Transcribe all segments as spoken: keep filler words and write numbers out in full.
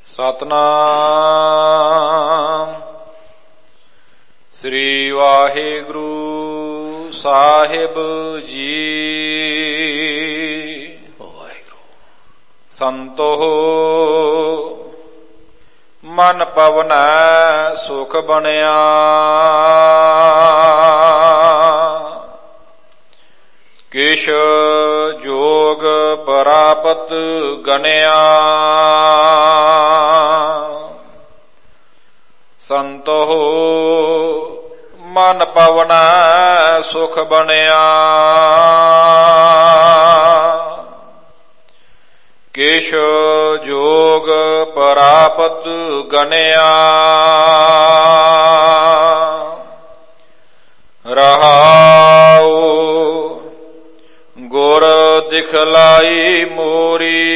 ਸਤਨਾਮ ਸ੍ਰੀ ਵਾਹਿਗੁਰੂ ਸਾਹਿਬ ਜੀ। ਵਾਹਿਗੁਰੂ। ਸੰਤੋ ਮਨ ਪਵਨੈ ਸੁਖ ਬਣਿਆ, ਕਿਛ ਜੋਗ ਪ੍ਰਾਪਤ ਗਣਿਆ। ਸੰਤੋ ਮਨ ਪਵਨੈ ਸੁਖ ਬਣਿਆ, ਕਿਛ ਜੋਗ ਪ੍ਰਾਪਤ ਗਣਿਆ। ਰਹਾਉ ਗੁਰ ਦਿਖਲਾਈ ਮੋਰੀ,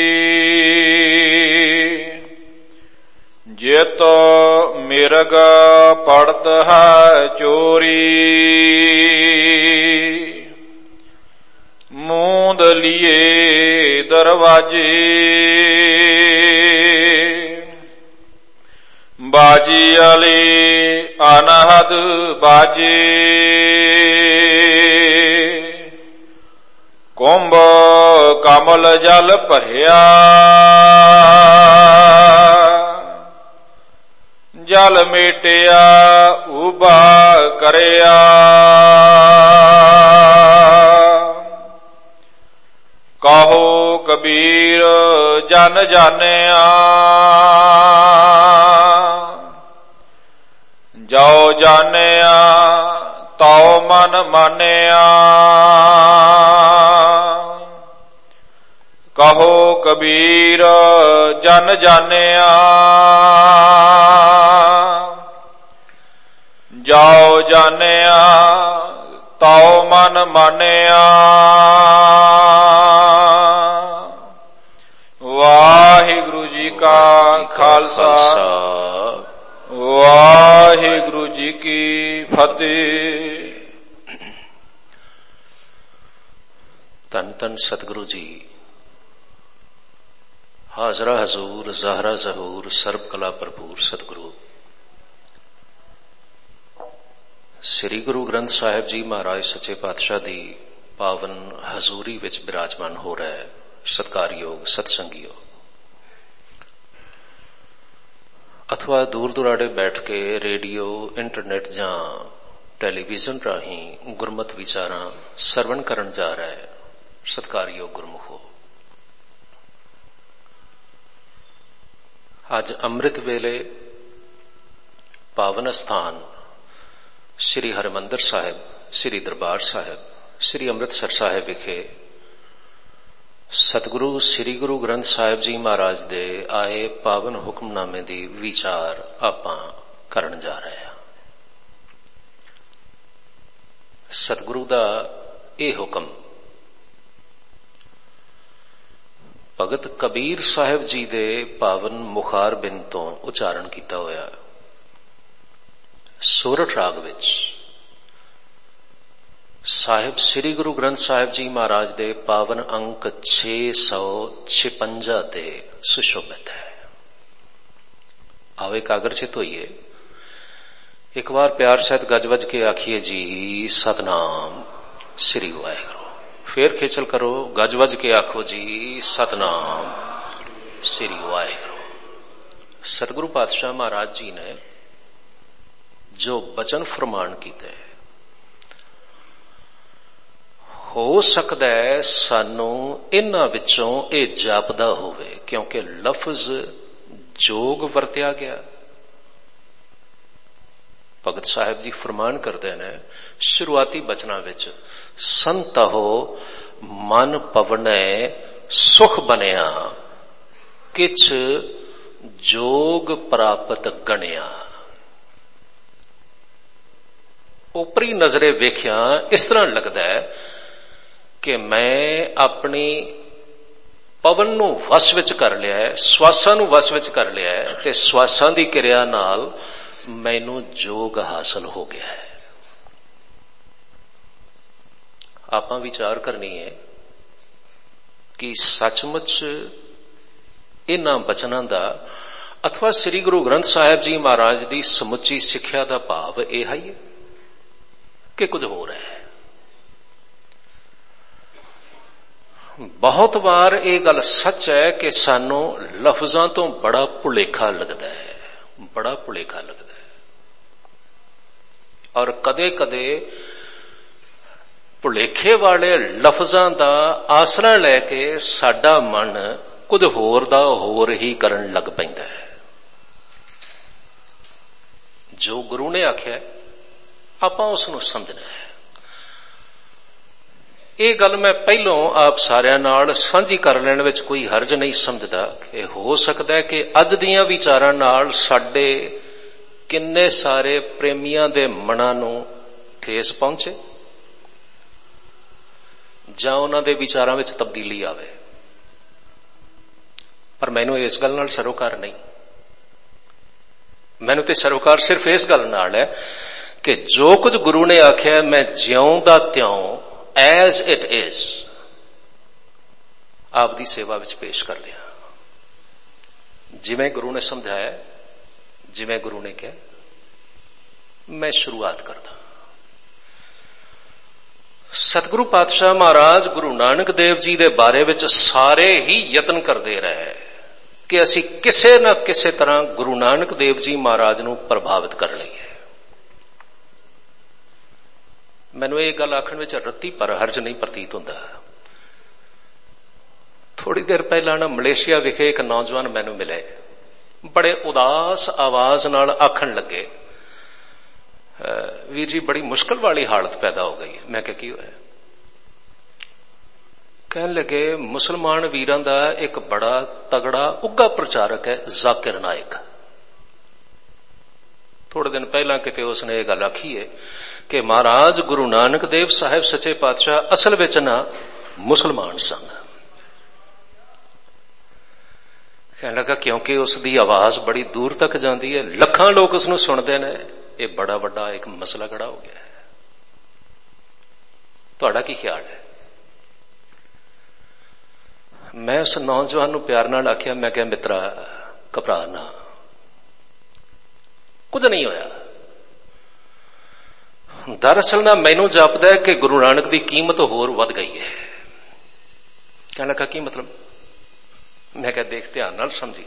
ਜਿਤ ਮਿਰਗ ਪੜਤ ਹੈ ਚੋਰੀ। ਮੂੰਦ ਲੀਏ ਦਰਵਾਜੇ, ਬਾਜੀ ਵਾਲੇ ਅਨਹਦ ਬਾਜੇ। ਕੁੰਭ ਕਮਲ ਜਲ ਭਰਿਆ, ਜਲ ਮੇਟਿਆ ਉਭਾ ਕਰਿਆ। ਕਹੋ ਕਬੀਰ ਜਨ ਜਾਣਿਆ, ਜੋ ਜਾਣਿਆ ਤਉ ਮਨ ਮਾਨਿਆ। ਕਹੋ ਕਬੀਰ ਜਨ ਜਾਣਿਆ, ਜੋ ਜਾਣਿਆ ਤਉ ਮਨ ਮਾਨਿਆ। ਵਾਹਿਗੁਰੂ ਜੀ ਕਾ ਖਾਲਸਾ, ਵਾਹਿਗੁਰੂ ਜੀ ਕੀ ਫਤਿਹ। ਧੰਨ ਧੰਨ ਸਤਿਗੁਰੂ ਜੀ। ਹਾਜ਼ਰਾ ਹਜ਼ੂਰ ਜ਼ਾਹਰਾ ਜ਼ਹੂਰ ਸਰਬ ਕਲਾ ਭਰਪੂਰ ਸਤਿਗੁਰੂ ਸ੍ਰੀ ਗੁਰੂ ਗ੍ਰੰਥ ਸਾਹਿਬ ਜੀ ਮਹਾਰਾਜ ਸੱਚੇ ਪਾਤਸ਼ਾਹ ਦੀ ਪਾਵਨ ਹਜ਼ੂਰੀ ਵਿੱਚ ਬਿਰਾਜਮਾਨ ਹੋ ਰਿਹਾ ਹੈ। ਸਤਿਕਾਰਯੋਗ ਸਤਸੰਗੀਓ, ਅਥਵਾ ਦੂਰ ਦੁਰਾਡੇ ਬੈਠ ਕੇ ਰੇਡੀਓ, ਇੰਟਰਨੈਟ ਜਾਂ ਟੈਲੀਵਿਜ਼ਨ ਰਾਹੀਂ ਗੁਰਮਤਿ ਵਿਚਾਰਾਂ ਸਰਵਣ ਕਰਨ ਜਾ ਰਿਹਾ ਹੈ। ਸਤਿਕਾਰਯੋਗ ਗੁਰਮੁਖੋ, ਅੱਜ ਅੰਮ੍ਰਿਤ ਵੇਲੇ ਪਾਵਨ ਅਸਥਾਨ ਸ੍ਰੀ ਹਰਿਮੰਦਰ ਸਾਹਿਬ, ਸ੍ਰੀ ਦਰਬਾਰ ਸਾਹਿਬ, ਸ੍ਰੀ ਅੰਮ੍ਰਿਤਸਰ ਸਾਹਿਬ ਵਿਖੇ ਸਤਿਗੁਰੂ ਸ੍ਰੀ ਗੁਰੂ ਗ੍ਰੰਥ ਸਾਹਿਬ ਜੀ ਮਹਾਰਾਜ ਦੇ ਆਏ ਪਾਵਨ ਹੁਕਮਨਾਮੇ ਦੀ ਵਿਚਾਰ ਆਪਾਂ ਕਰਨ ਜਾ ਰਹੇ ਹਾਂ। ਸਤਿਗੁਰੂ ਦਾ ਇਹ ਹੁਕਮ ਭਗਤ ਕਬੀਰ ਸਾਹਿਬ ਜੀ ਦੇ ਪਾਵਨ ਮੁਖਾਰ ਬਿੰਦ ਤੋਂ ਉਚਾਰਨ ਕੀਤਾ ਹੋਇਆ ਸੋਰਠ ਰਾਗ ਵਿੱਚ ਸਾਹਿਬ ਸ੍ਰੀ ਗੁਰੂ ਗ੍ਰੰਥ ਸਾਹਿਬ ਜੀ ਮਹਾਰਾਜ ਦੇ ਪਾਵਨ ਅੰਕ ਛੇ ਸੌ ਛਪੰਜਾ ਤੇ ਸੁਸ਼ੋਭਿਤ ਹੈ। ਆਓ ਇਕਾਗਰਚਿਤ ਹੋਈਏ, ਇੱਕ ਵਾਰ ਪਿਆਰ ਸਹਿਤ ਗੱਜ ਵੱਜ ਕੇ ਆਖੀਏ ਜੀ ਸਤਨਾਮ ਸ੍ਰੀ ਵਾਹਿਗੁਰੂ। ਫੇਰ ਖੇਚਲ ਕਰੋ, ਗੱਜ ਵੱਜ ਕੇ ਆਖੋ ਜੀ ਸਤਨਾਮ ਸ੍ਰੀ ਵਾਹਿਗੁਰੂ। ਸਤਿਗੁਰੂ ਪਾਤਸ਼ਾਹ ਮਹਾਰਾਜ ਜੀ ਨੇ ਜੋ ਬਚਨ ਫਰਮਾਨ ਕੀਤੇ, ਹੋ ਸਕਦਾ ਹੈ ਸਾਨੂੰ ਇਹਨਾਂ ਵਿੱਚੋਂ ਇਹ ਜਾਪਦਾ ਹੋਵੇ, ਕਿਉਂਕਿ ਲਫ਼ਜ਼ ਜੋਗ ਵਰਤਿਆ ਗਿਆ। ਭਗਤ ਸਾਹਿਬ ਜੀ ਫਰਮਾਨ ਕਰਦੇ ਨੇ ਸ਼ੁਰੂਆਤੀ ਬਚਨਾਂ ਵਿੱਚ, ਸੰਤਹੁ ਮਨ ਪਵਨੈ ਸੁਖ ਬਣਿਆ, ਕਿਛ ਜੋਗ ਪ੍ਰਾਪਤ ਗਣਿਆ। ਉਪਰੀ ਨਜ਼ਰੇ ਵੇਖਿਆ ਇਸ ਤਰ੍ਹਾਂ ਲੱਗਦਾ ਹੈ ਕਿ ਮੈਂ ਆਪਣੀ ਪਵਨ ਨੂੰ ਵਸ ਵਿੱਚ ਕਰ ਲਿਆ ਹੈ, ਸਵਾਸਾਂ ਨੂੰ ਵਸ ਵਿੱਚ ਕਰ ਲਿਆ ਹੈ, ਤੇ ਸਵਾਸਾਂ ਦੀ ਕਿਰਿਆ ਨਾਲ ਮੈਨੂੰ ਜੋਗ ਹਾਸਲ ਹੋ ਗਿਆ ਹੈ। ਆਪਾਂ ਵਿਚਾਰ ਕਰਨੀ ਹੈ ਕਿ ਸੱਚਮੁੱਚ ਇਹਨਾਂ ਬਚਨਾਂ ਦਾ अथवा श्री गुरु ग्रंथ साहिब जी महाराज की समुची सिक्ख्या का भाव यह है कि कुछ हो रहा है। बहुत बार यह गल सच है कि सानू लफ्जां तो बड़ा भुलेखा लगता है, बड़ा भुलेखा लगता है। और कदे कदे भुलेखे वाले लफ्जां दा आसरा लैके साडा मन कुछ होर दा होर ही करन लग पैंदा है। जो गुरु ने आख्या आपां उसनूं समझना है। ये गल मैं पहलों आप सारिਆਂ नाल सांझी कर लैण विच कोई हर्ज नहीं समझदा कि हो सकता है कि अज दीयां विचारां नाल साडे किन्ने सारे प्रेमियां दे मनां नूं ठेस पहुंचे जां उन्हां दे विचारां विच तब्दीली आवे। पर मैनूं इस गल नाल सरोकार नहीं। मैनूं ते सरोकार सिर्फ इस गल नाल है कि जो कुछ गुरु ने आख्या मैं ज्यों दा त्यों एज इट इज आप दी सेवा विच पेश कर दिया। जिवें गुरु ने समझाया, जिवें गुरु ने कहा, मैं शुरुआत करदा। सतगुरु पातशाह महाराज गुरु नानक देव जी दे बारे विच सारे ही यतन करते रहे कि असी किसे न किसे तरह गुरु नानक देव जी महाराज नूं प्रभावित कर लईए। मैनूं ये गल आखण विच रत्ती पर हर्ज नहीं प्रतीत हुंदा। थोड़ी देर पहला ना मलेशिया विखे एक नौजवान मैनूं मिले, बड़े उदास आवाज नाल आखण लगे, वीर जी बड़ी मुश्किल वाली हालत पैदा हो गई। मैं क्या की होया? कहने लगे मुसलमान वीरां दा एक बड़ा तगड़ा उग्गा प्रचारक है जाकिर नायक। थोड़े दिन पहला किते उसने ये गल आखी है कि महाराज गुरु नानक देव साहिब सच्चे पातशाह असल विच ना मुसलमान सन। कहने लगा क्योंकि उसकी आवाज बड़ी दूर तक जाती है, लखां लोग उसनूं सुनते हैं, ये बड़ा बड़ा एक मसला खड़ा हो गया है। तुहाडा की ख्याल है? मैं उस नौजवान नूं प्यार नाल आख्या, मैं क्या मित्रा घबरा ना, कुछ नहीं होया। दरअसल ना मैनू जापदा है कि गुरु नानक की कीमत होर वध गई है। कहने लगा की मतलब? मैं क्या देख ध्यान नाल समझी।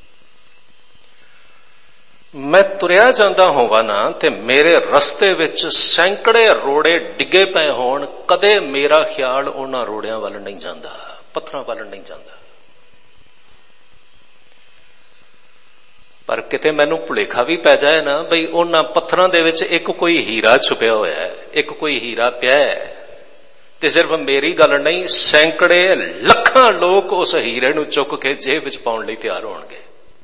मैं तुरिया जांदा होवां ना ते मेरे रस्ते विच सैकड़े रोड़े डिगे पे होण, कदे मेरा ख्याल उन्हां रोड़ियां वल नहीं जांदा, पत्थरां वल नहीं जांदा। पर किते मैनू भुलेखा भी पै जाए ना बई उन्हां पत्थरां दे विच एक कोई हीरा छुपिया होया है, एक कोई हीरा पिया है, ते सिर्फ मेरी गल नहीं सैकड़े लखां लोग उस हीरे नूं चुक के जेब विच पाउण लई तैयार होणगे।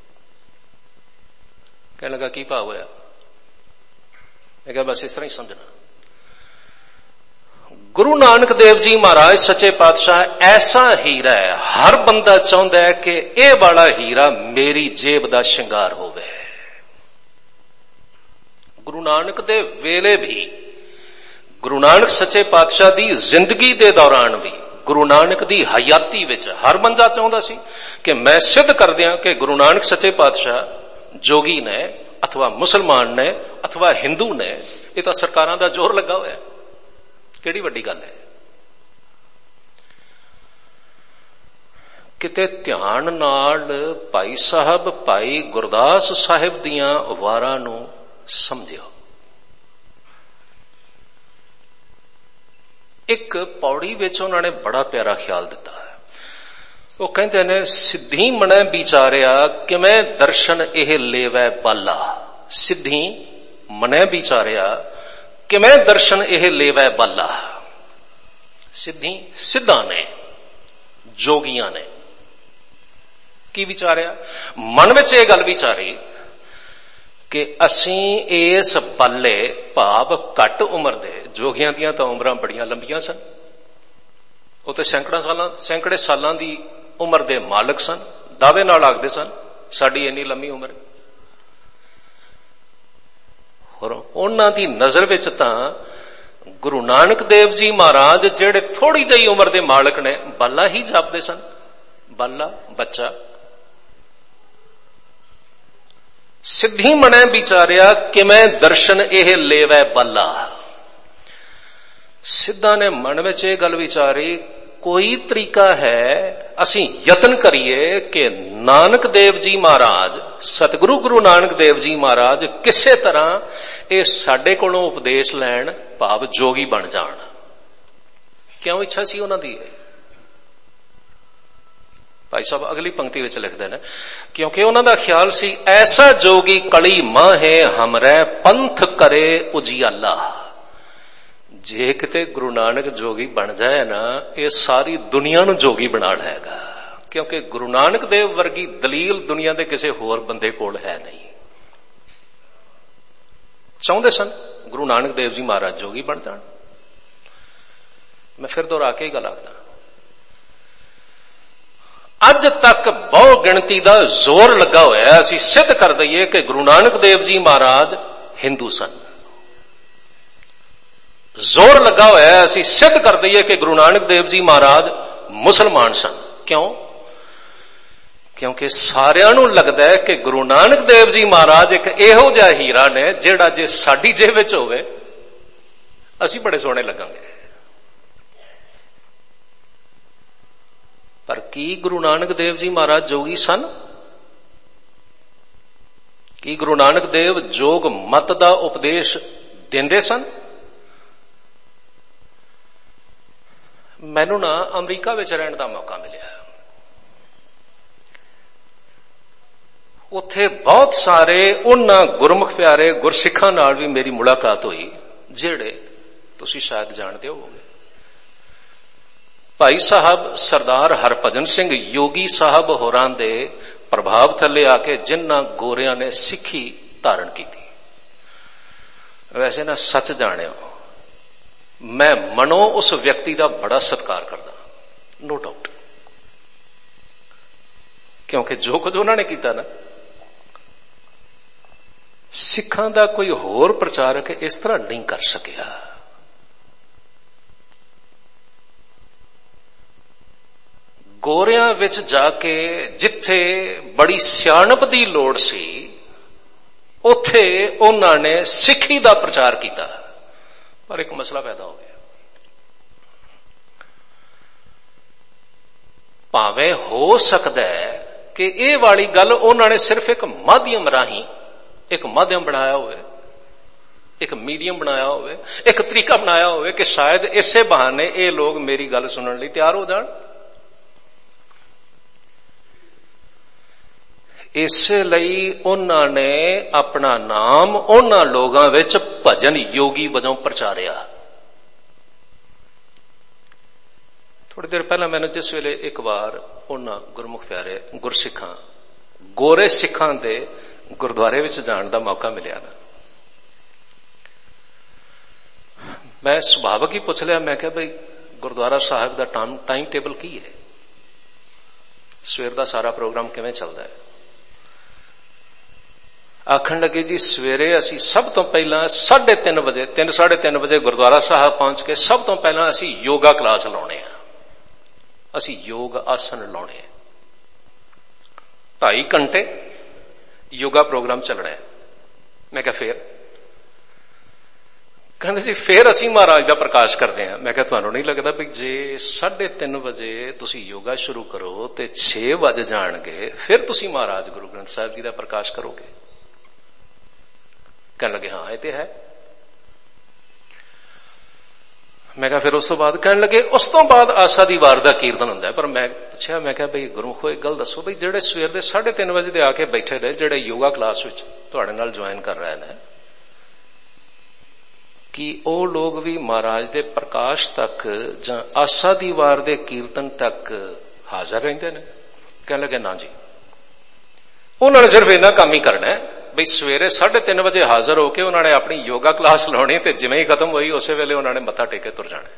कहने लगा की भाव होया? मैं कहा बस इस तरह ही समझना, गुरु नानक देव जी महाराज सच्चे पातशाह ऐसा हीरा है, हर बंदा चाहता है कि यह वाला हीरा मेरी जेब का श्रृंगार होवे। गुरु नानक दे वेले भी, गुरु नानक सच्चे पातशाह की जिंदगी के दौरान भी, गुरु नानक की हयाती विच हर बंदा चाहता सी कि मैं सिद्ध कर दियां कि गुरु नानक सच्चे पातशाह जोगी ने अथवा मुसलमान ने अथवा हिंदू ने, यह तो सरकारां दा जोर लगा हुआ है। किहड़ी वड्डी गल है? किते ध्यान नाल भाई साहब भाई गुरदास साहिब दियां वारां नूं समझियो। एक पौड़ी विच उन्होंने बड़ा प्यारा ख्याल दिता है। वो कहते ने सिद्धि मनै विचारिया किवें दर्शन एह लेवै बाला। सिद्धि मनै विचारिया किवें दर्शन एह लेवै बाला। सिद्धि सिद्धां ने, जोगियां ने की विचारिया? मन विच यह गल विचारी कि असीं इस बाले भाव घट उम्र दे, जोगियां दियां तां उमरां बड़ियां लंबियां सन, वो तो सैकड़ा सालां सैकड़े सालां दी उम्र दे मालक सन, दावे नाल आखदे सन साडी इन्नी लंबी उम्र। और उन्हां दी नजर विच तां गुरु नानक देव जी महाराज जेड़े थोड़ी जी उम्र दे मालक ने, बाला ही जापदे सन, बाला बच्चा। सिद्धि मनै विचारिया कि मैं दर्शन एह लेवै बाला। सिद्धा ने मन में यह गल विचारी, कोई तरीका है असी यतन करिए कि नानक देव जी महाराज, सतगुरु गुरु नानक देव जी महाराज किसी तरह ये साडे कोलों उपदेश लैन, भाव जोगी बन जान। क्यों इच्छा सी उन्हां दी? भाई साहब अगली पंक्ति विच लिखदे ने, क्योंकि उन्हां दा ख्याल सी ऐसा जोगी कली माहे हमरे पंथ करे उजियाला। जे किते गुरु नानक जोगी बन जाए ना, ये सारी दुनिया नूं जोगी बना लेगा, क्योंकि गुरु नानक देव वर्गी दलील दुनिया के किसी होर बंदे कोल है नहीं। चाहते सन गुरु नानक देव जी महाराज जोगी बन जान। मैं फिर दोहरा के ही गल आखदा, अज तक बहु गिणती का जोर लगा हुआ है असी सिद्ध कर दईए कि गुरु नानक देव जी महाराज हिंदू सन। जोर लगा हुआ है असी सिद्ध कर दईए कि गुरु नानक देव जी महाराज मुसलमान सन। क्यों? क्योंकि सारियां नूं लगदा है कि गुरु नानक देव जी महाराज एक इहो जिहा हीरा ने जिहड़ा जे साडी जेब विच होवे असी बड़े सोहणे लगांगे। पर की गुरु नानक देव जी महाराज जोगी सन? की गुरु नानक देव जोग मत दा उपदेश देंदे सन? मैनू ना अमरीका विच रहण दा मौका मिलिया। उत्थे बहुत सारे उन्हां गुरमुख प्यारे गुरसिखां नाल भी मेरी मुलाकात हुई जिहड़े तुसीं शायद जाणदे होवोगे। भाई साहब सरदार हरभजन सिंह योगी साहब होरां दे प्रभाव थले आके जिन्हां गोरियां ने सिक्खी धारण की थी। वैसे ना सच जाणिओ, मैं मनो उस व्यक्ति का बड़ा सत्कार करदा, नो डाउट, क्योंकि जो कुछ उन्होंने किया ना, सिखां दा कोई होर प्रचारक इस तरह नहीं कर सकिया। गोरियां विच जाके जिथे बड़ी सियाणप दी लोड़ सी उथे उन्होंने सिक्खी दा प्रचार किया, पर एक मसला पैदा हो गया। भावें हो सकता है कि यह वाली गल उन्होंने सिर्फ एक माध्यम राही, एक माध्यम बनाया हुए, एक मीडियम बनाया हुए, एक तरीका बनाया हुए कि शायद इसे बहाने ये लोग मेरी गल सुनने लिए तैयार हो जान। इसलिए उन्होंने अपना नाम उन्हां लोगों विच भजन योगी वजों प्रचारिया। थोड़ी देर पहला मैंने जिस वेले एक बार उन्हां गुरमुख प्यारे गुरसिखां गोरे सिखां दे गुरुद्वारे विच जाण दा मौका मिलिया ना, मैं सुभावक ही पूछ लिया, मैं क्या भाई गुरुद्वारा साहब दा टाइम टाइम टेबल की है, सवेर दा सारा प्रोग्राम किवें चलदा है? आखण लगे जी सवेरे असी सब तो पहला साढ़े तीन बजे तीन साढ़े तीन बजे गुरुद्वारा साहब पहुंच के सब तो पहला असी योगा क्लास लाने हैं, असी योग आसन लाने हैं, ढाई घंटे योगा प्रोग्राम चलना है। मैं क्या फिर कहते जी फिर असी महाराज का प्रकाश करते हैं। मैं क्या तुहानू नहीं लगता भी जे साढ़े तीन बजे तुसी योगा शुरू करो तो छे बज जाणगे, फिर तुसी महाराज गुरु ग्रंथ साहिब जी का प्रकाश करोगे? कहने लगे हाँ ये तो है। मैं क्या फिर उस तो बाद कहने लगे उस तो बाद आसा दी वार दा कीर्तन हुंदा है। पर मैं पूछा, मैं क्या भाई गुरमुखो एक गल दसो भाई जेड़े सवेर दे साढ़े तीन बजे दे आके बैठे ने, जेड़े योगा क्लास विच तुहाडे नाल ज्वाइन कर रहे हैं, कि ओ लोग भी महाराज दे प्रकाश तक जां आसा दी वार दे कीर्तन तक हाजिर रहिंदे ने? कहने लगे ना जी, उन्होंने सिर्फ इन्ना काम ही करना है बई सवेरे साढ़े तीन बजे हाजिर होकर उन्होंने अपनी योगा क्लास लानी, तो जिवें ही खत्म हुई उस वेले उन्होंने मत्था टेके तुर जाना।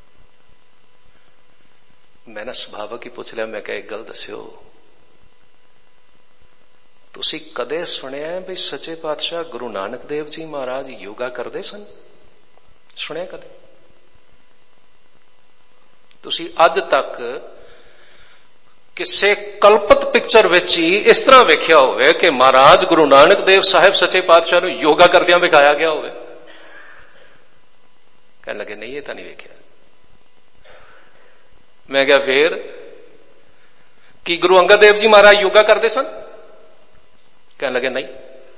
मैंने सुभावक ही पूछ लिया, मैं क्या एक गल दस्यो, तुसी कदे सुनिया है भी सच्चे पातशाह गुरु नानक देव जी महाराज योगा करते सन? सुनिया कदे? तुसी अज तक ਕਿਸੇ ਕਲਪਤ ਪਿਕਚਰ ਵਿੱਚ ਹੀ ਇਸ ਤਰ੍ਹਾਂ ਵੇਖਿਆ ਹੋਵੇ ਕਿ ਮਹਾਰਾਜ ਗੁਰੂ ਨਾਨਕ ਦੇਵ ਸਾਹਿਬ ਸੱਚੇ ਪਾਤਸ਼ਾਹ ਨੂੰ ਯੋਗਾ ਕਰਦਿਆਂ ਵਿਖਾਇਆ ਗਿਆ ਹੋਵੇ? ਕਹਿਣ ਲੱਗੇ ਨਹੀਂ, ਇਹ ਤਾਂ ਨਹੀਂ ਵੇਖਿਆ। ਮੈਂ ਕਿਹਾ ਫੇਰ ਕੀ ਗੁਰੂ ਅੰਗਦ ਦੇਵ ਜੀ ਮਹਾਰਾਜ ਯੋਗਾ ਕਰਦੇ ਸਨ? ਕਹਿਣ ਲੱਗੇ ਨਹੀਂ।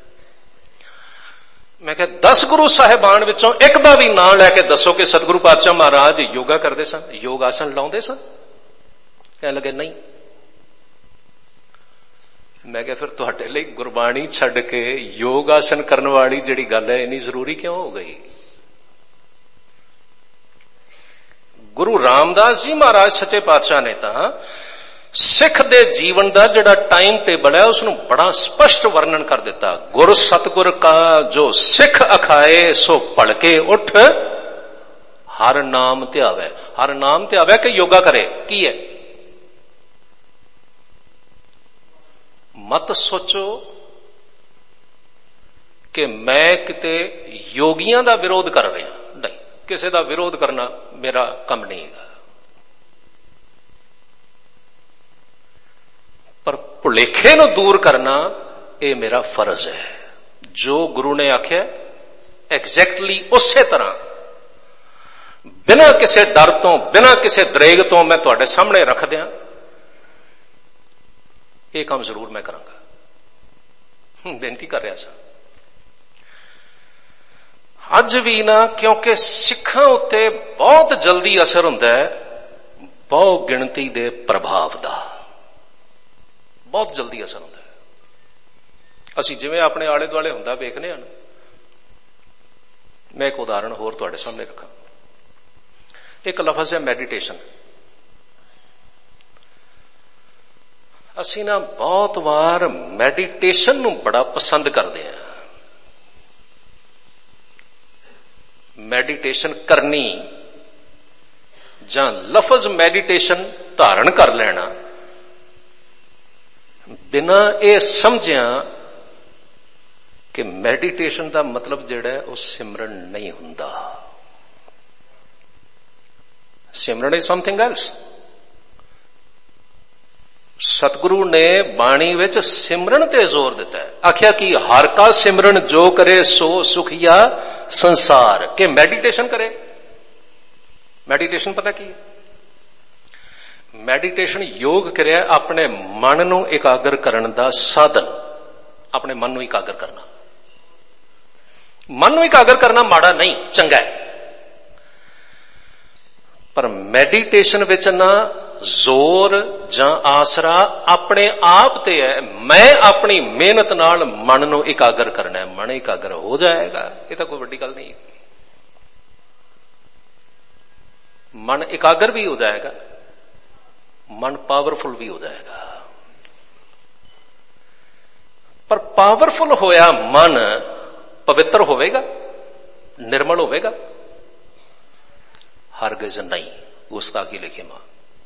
ਮੈਂ ਕਿਹਾ ਦਸ ਗੁਰੂ ਸਾਹਿਬਾਨ ਵਿੱਚੋਂ ਇੱਕ ਦਾ ਵੀ ਨਾਂ ਲੈ ਕੇ ਦੱਸੋ ਕਿ ਸਤਿਗੁਰੂ ਪਾਤਸ਼ਾਹ ਮਹਾਰਾਜ ਯੋਗਾ ਕਰਦੇ ਸਨ, ਯੋਗ ਆਸਣ ਲਾਉਂਦੇ ਸਨ? ਕਹਿਣ ਲੱਗੇ ਨਹੀਂ। ਮੈਂ ਕਿਹਾ ਫਿਰ ਤੁਹਾਡੇ ਲਈ ਗੁਰਬਾਣੀ ਛੱਡ ਕੇ ਯੋਗ ਆਸਣ ਕਰਨ ਵਾਲੀ ਜਿਹੜੀ ਗੱਲ ਹੈ ਇੰਨੀ ਜ਼ਰੂਰੀ ਕਿਉਂ ਹੋ ਗਈ? ਗੁਰੂ ਰਾਮਦਾਸ ਜੀ ਮਹਾਰਾਜ ਸੱਚੇ ਪਾਤਸ਼ਾਹ ਨੇ ਤਾਂ ਸਿੱਖ ਦੇ ਜੀਵਨ ਦਾ ਜਿਹੜਾ ਟਾਈਮ ਟੇਬਲ ਹੈ ਉਸ ਨੂੰ ਬੜਾ ਸਪਸ਼ਟ ਵਰਣਨ ਕਰ ਦਿੱਤਾ। ਗੁਰ ਸਤਿਗੁਰ ਕਾ ਜੋ ਸਿੱਖ ਅਖਾਏ ਸੋ ਭਲਕੇ ਉੱਠ ਹਰ ਨਾਮ ਧਿਆਵੇ। ਹਰ ਨਾਮ ਧਿਆਵੇ ਕਿ ਯੋਗਾ ਕਰੇ। ਕੀ ਹੈ? ਮਤ ਸੋਚੋ ਕਿ ਮੈਂ ਕਿਤੇ ਯੋਗੀਆਂ ਦਾ ਵਿਰੋਧ ਕਰ ਰਿਹਾ, ਨਹੀਂ, ਕਿਸੇ ਦਾ ਵਿਰੋਧ ਕਰਨਾ ਮੇਰਾ ਕੰਮ ਨਹੀਂ ਹੈਗਾ, ਪਰ ਭੁਲੇਖੇ ਨੂੰ ਦੂਰ ਕਰਨਾ ਇਹ ਮੇਰਾ ਫਰਜ਼ ਹੈ। ਜੋ ਗੁਰੂ ਨੇ ਆਖਿਆ ਐਗਜ਼ੈਕਟਲੀ ਉਸੇ ਤਰ੍ਹਾਂ ਬਿਨਾਂ ਕਿਸੇ ਡਰ ਤੋਂ, ਬਿਨਾਂ ਕਿਸੇ ਦਰੇਗ ਤੋਂ ਮੈਂ ਤੁਹਾਡੇ ਸਾਹਮਣੇ ਰੱਖ ਦਿਆਂ, ਇਹ ਕੰਮ ਜ਼ਰੂਰ ਮੈਂ ਕਰਾਂਗਾ। ਬੇਨਤੀ ਕਰ ਰਿਹਾ ਸਾਂ ਅੱਜ ਵੀ ਨਾ, ਕਿਉਂਕਿ ਸਿੱਖਾਂ ਉੱਤੇ ਬਹੁਤ ਜਲਦੀ ਅਸਰ ਹੁੰਦਾ ਹੈ ਬਹੁ ਗਿਣਤੀ ਦੇ ਪ੍ਰਭਾਵ ਦਾ, ਬਹੁਤ ਜਲਦੀ ਅਸਰ ਹੁੰਦਾ ਹੈ। ਅਸੀਂ ਜਿਵੇਂ ਆਪਣੇ ਆਲੇ ਦੁਆਲੇ ਹੁੰਦਾ ਵੇਖਦੇ ਹਾਂ। ਮੈਂ ਇੱਕ ਉਦਾਹਰਣ ਹੋਰ ਤੁਹਾਡੇ ਸਾਹਮਣੇ ਰੱਖਾਂ। ਇੱਕ ਲਫ਼ਜ਼ ਹੈ ਮੈਡੀਟੇਸ਼ਨ। ਅਸੀਂ ਨਾ ਬਹੁਤ ਵਾਰ ਮੈਡੀਟੇਸ਼ਨ ਨੂੰ ਬੜਾ ਪਸੰਦ ਕਰਦੇ ਹਾਂ। ਮੈਡੀਟੇਸ਼ਨ ਕਰਨੀ ਜਾਂ ਲਫ਼ਜ਼ ਮੈਡੀਟੇਸ਼ਨ ਧਾਰਨ ਕਰ ਲੈਣਾ ਬਿਨਾਂ ਇਹ ਸਮਝਿਆ ਕਿ ਮੈਡੀਟੇਸ਼ਨ ਦਾ ਮਤਲਬ ਜਿਹੜਾ ਹੈ ਉਹ ਸਿਮਰਨ ਨਹੀਂ ਹੁੰਦਾ। ਸਿਮਰਨ ਇਜ਼ ਸਮਥਿੰਗ ਐਲਸ। ਸਤਿਗੁਰੂ ਨੇ ਬਾਣੀ ਵਿੱਚ ਸਿਮਰਨ ਤੇ ਜ਼ੋਰ ਦਿੱਤਾ ਹੈ। ਆਖਿਆ ਕਿ ਹਰ ਕਾ ਸਿਮਰਨ ਜੋ ਕਰੇ ਸੋ ਸੁਖੀਆ ਸੰਸਾਰ। ਕਿ ਮੈਡੀਟੇਸ਼ਨ ਕਰੇ। ਮੈਡੀਟੇਸ਼ਨ ਪਤਾ ਕੀ ਹੈ? ਮੈਡੀਟੇਸ਼ਨ ਯੋਗ ਕਿਰਿਆ ਆਪਣੇ ਮਨ ਨੂੰ ਇਕਾਗਰ ਕਰਨ ਦਾ ਸਾਧਨ। ਆਪਣੇ ਮਨ ਨੂੰ ਇਕਾਗਰ ਕਰਨਾ। ਮਨ ਨੂੰ ਇਕਾਗਰ ਕਰਨਾ ਮਾੜਾ ਨਹੀਂ, ਚੰਗਾ ਹੈ, ਪਰ ਮੈਡੀਟੇਸ਼ਨ ਵਿੱਚ ਨਾ ਜ਼ੋਰ ਜਾਂ ਆਸਰਾ ਆਪਣੇ ਆਪ ਤੇ ਹੈ। ਮੈਂ ਆਪਣੀ ਮਿਹਨਤ ਨਾਲ ਮਨ ਨੂੰ ਇਕਾਗਰ ਕਰਨਾ ਹੈ। ਮਨ ਇਕਾਗਰ ਹੋ ਜਾਏਗਾ, ਇਹ ਤਾਂ ਕੋਈ ਵੱਡੀ ਗੱਲ ਨਹੀਂ। ਮਨ ਇਕਾਗਰ ਵੀ ਹੋ ਜਾਏਗਾ, ਮਨ ਪਾਵਰਫੁਲ ਵੀ ਹੋ ਜਾਏਗਾ। ਪਰ ਪਾਵਰਫੁਲ ਹੋਇਆ ਮਨ ਪਵਿੱਤਰ ਹੋਵੇਗਾ, ਨਿਰਮਲ ਹੋਵੇਗਾ? ਹਰਗਿਜ਼ ਨਹੀਂ। ਗੁਸਤਾਖੀ ਲਿਖੀ ਮਾਂ।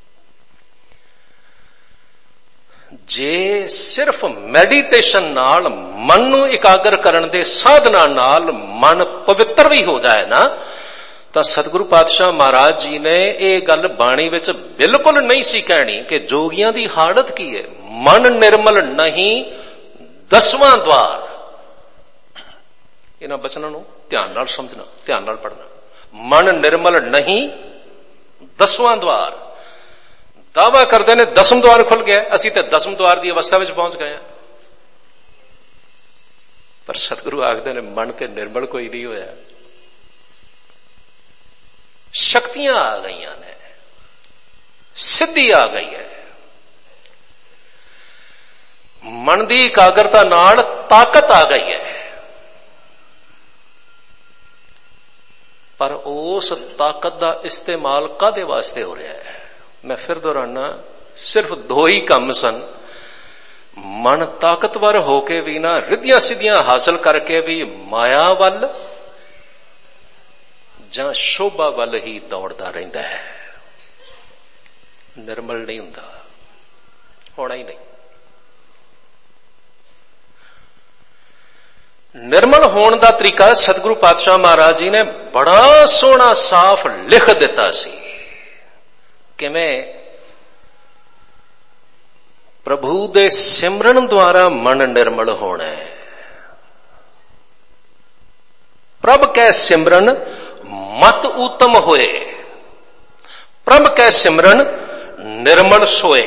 ਜੇ ਸਿਰਫ ਮੈਡੀਟੇਸ਼ਨ ਨਾਲ ਮਨ ਨੂੰ ਇਕਾਗਰ ਕਰਨ ਦੇ ਸਾਧਨਾ ਨਾਲ ਮਨ ਪਵਿੱਤਰ ਵੀ ਹੋ ਜਾਏ ਨਾ, ਤਾਂ ਸਤਿਗੁਰੂ ਪਾਤਸ਼ਾਹ ਮਹਾਰਾਜ ਜੀ ਨੇ ਇਹ ਗੱਲ ਬਾਣੀ ਵਿੱਚ ਬਿਲਕੁਲ ਨਹੀਂ ਸੀ ਕਹਿਣੀ ਕਿ ਜੋਗੀਆਂ ਦੀ ਹਾਲਤ ਕੀ ਹੈ। ਮਨ ਨਿਰਮਲ ਨਹੀਂ ਦਸਵਾਂ ਦਵਾਰ। ਇਹਨਾਂ ਬਚਨਾਂ ਨੂੰ ਧਿਆਨ ਨਾਲ ਸਮਝਣਾ, ਧਿਆਨ ਨਾਲ ਪੜ੍ਹਨਾ। ਮਨ ਨਿਰਮਲ ਨਹੀਂ ਦਸਵਾਂ ਦਵਾਰ। ਦਾਵਾ ਕਰਦੇ ਨੇ ਦਸਮ ਦਵਾਰ ਖੁੱਲ ਗਿਆ, ਅਸੀਂ ਤੇ ਦਸਮ ਦਵਾਰ ਦੀ ਅਵਸਥਾ ਵਿੱਚ ਪਹੁੰਚ ਗਏ ਹਾਂ। ਪਰ ਸਤਿਗੁਰੂ ਆਖਦੇ ਨੇ ਮਨ ਤੇ ਨਿਰਮਲ ਕੋਈ ਨਹੀਂ ਹੋਇਆ। ਸ਼ਕਤੀਆਂ ਆ ਗਈਆਂ ਨੇ, ਸਿੱਧੀ ਆ ਗਈ ਹੈ। ਮਨ ਦੀ ਇਕਾਗਰਤਾ ਨਾਲ ਤਾਕਤ ਆ ਗਈ ਹੈ। ਪਰ ਉਸ ਤਾਕਤ ਦਾ ਇਸਤੇਮਾਲ ਕਾਹਦੇ ਵਾਸਤੇ ਹੋ ਰਿਹਾ ਹੈ? ਮੈਂ ਫਿਰ ਦੁਹਰਾਨਾ, ਸਿਰਫ ਦੋ ਹੀ ਕੰਮ ਸਨ। ਮਨ ਤਾਕਤਵਰ ਹੋ ਕੇ ਵੀ ਨਾ ਰਿੱਧੀਆਂ ਸਿੱਧੀਆਂ ਹਾਸਲ ਕਰਕੇ ਵੀ ਮਾਇਆ ਵੱਲ ਜਾਂ ਸ਼ੋਭਾ ਵੱਲ ਹੀ ਦੌੜਦਾ ਰਹਿੰਦਾ ਹੈ। ਨਿਰਮਲ ਨਹੀਂ ਹੁੰਦਾ, ਹੋਣਾ ਹੀ ਨਹੀਂ। ਨਿਰਮਲ ਹੋਣ ਦਾ ਤਰੀਕਾ ਸਤਿਗੁਰੂ ਪਾਤਸ਼ਾਹ ਮਹਾਰਾਜ ਜੀ ਨੇ ਬੜਾ ਸੋਹਣਾ ਸਾਫ਼ ਲਿਖ ਦਿੱਤਾ ਸੀ। ਕਿਵੇਂ? प्रभु दे सिमरन द्वारा मन निर्मल होना है। प्रभ कै सिमरन मत उत्तम होए, प्रभ कै सिमरन निर्मल सोए।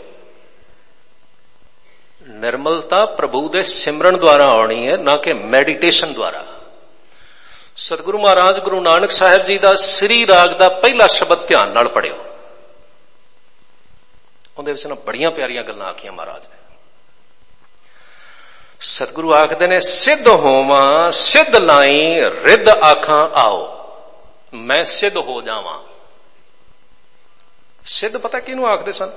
निर्मलता प्रभु दे सिमरन द्वारा आनी है, ना कि मेडिटेशन द्वारा। सतगुरु महाराज गुरु नानक साहब जी का श्री राग का पहला शब्द ध्यान नाल पढ़ियो, उहदे विच ना बड़ियां प्यारियां गल्लां आखियां महाराज ने। सतगुरु आखदे ने, सिद्ध होवा सिद्ध लाई रिद आखां आओ, मैं सिद्ध हो जावां। सिद्ध पता किहनूं आखदे सन?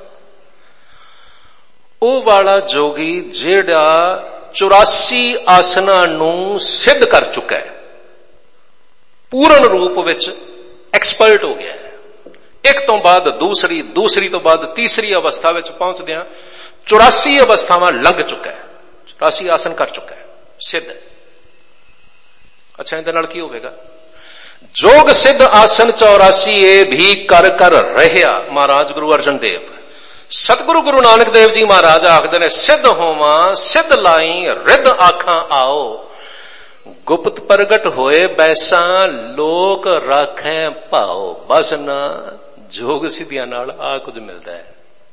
ਉਹ ਵਾਲਾ जोगी ਜਿਹੜਾ चौरासी ਆਸਨਾਂ ਨੂੰ सिद्ध कर चुका है, पूर्ण रूप विच एक्सपर्ट हो गया है। एक तो बाद दूसरी, दूसरी तो बाद तीसरी अवस्था विच पहुंचदियां चौरासी अवस्थावां लंघ चुका है, चौरासी आसन कर चुका है, सिद्ध। अच्छा, इहदे नाल की होवेगा? जोग सिद्ध आसन चौरासी ये भी कर कर रहिया। महाराज गुरु अर्जन देव सतगुरु गुरु नानक देव जी महाराज आखदे ने, सिद्ध होवा सिद्ध लाई रिद आखां आओ, गुप्त प्रगट होए बैसा लोक राखें भाओ। बस ना जोग सिद्धियां नाल आ कुछ मिलता है।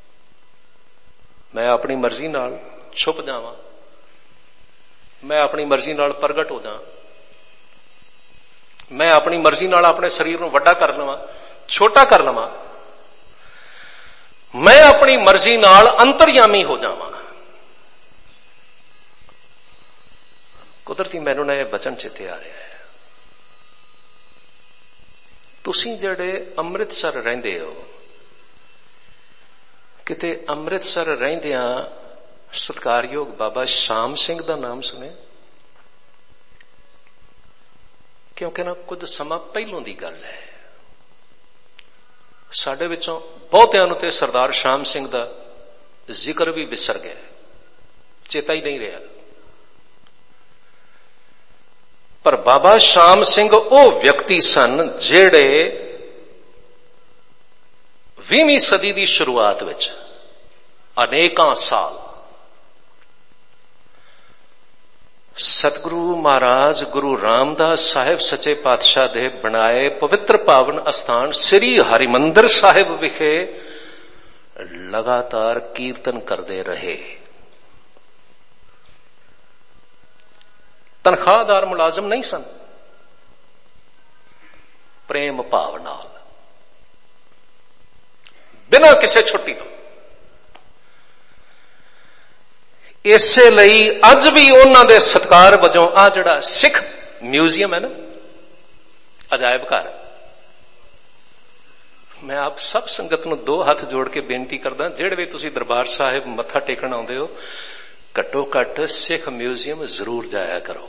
मैं अपनी मर्जी नाल छुप जावां, मैं अपनी मर्जी नाल प्रगट हो जा, मैं अपनी मर्जी नाल अपने शरीर नूं वड्डा कर लवां, छोटा कर लवां, मैं अपनी मर्जी नाल अंतर्यामी हो जावां। कुदरती मैनू ना यह बचन चेते आ रहा है। तुसीं जिहड़े अमृतसर रहिंदे हो, किते अमृतसर रहिंदियां सत्कारयोग बाबा शाम सिंह दा नाम सुने? क्योंकि ना कुछ समा पहलों की गल है, साडे विचों बहुतिआं नूं ते सरदार शाम सिंह दा जिक्र भी विसर गया, चेता ही नहीं रहा। पर बाबा शाम सिंह वो व्यक्ति सन जिहड़े बीसवीं सदी की शुरुआत विच अनेकां साल सतगुरु महाराज गुरु रामदास साहिब सच्चे पातशाह दे बनाए पवित्र पावन अस्थान श्री हरिमंदिर साहिब विखे लगातार कीर्तन करते रहे। तनख्वाहदार मुलाजम नहीं सन, प्रेम भाव नाल बिना किसी छुट्टी तो। इसे लई अज भी उन्हां दे सत्कार वजों आ जिहड़ा सिख म्यूजियम है ना, अजायब घर, मैं आप सब संगत नूं दो हाथ जोड़ के बेनती करदा, जिहड़े भी तुसीं दरबार साहिब मत्था टेकण आउंदे हो, घट्टो घट सिख म्यूजियम जरूर जाया करो।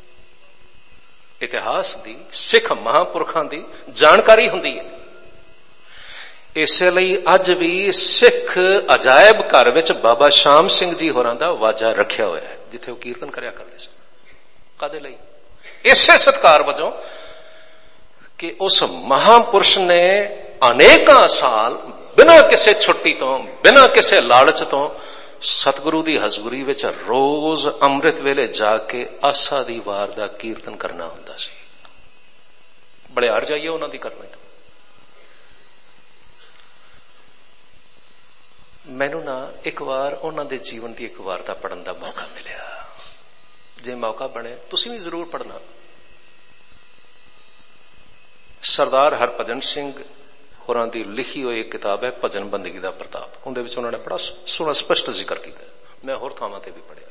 इतिहास दी, सिख महापुरखां दी जानकारी हुंदी है। इसे लई अज भी सिख अजायब घर विच बाबा शाम सिंह जी होरां दा वाजा रखिया होया है, जिथे वो कीर्तन करया करदे सन। कादे लई? इसे सत्कार वजों कि उस महापुरुष ने अनेकां साल बिना किसी छुट्टी तो, बिना किसी लालच तो सतगुरु की हजूरी विच रोज अमृत वेले जाके आसा दी वार दा कीर्तन करना हुंदा सी। बड़े हार जाइए उन्हां दी करने तो। मैनू ना एक बार उन्हां दे जीवन की एक वारता पढ़न का मौका मिलिया, जे मौका बने तुसीं भी जरूर पढ़ना। सरदार हरभजन सिंह होरां दी लिखी हुई एक किताब है भजन बंदगी दा प्रताप, उहदे विच उन्होंने बड़ा सोहना स्पष्ट जिक्र किया, मैं होर थावां ते भी पढ़िया।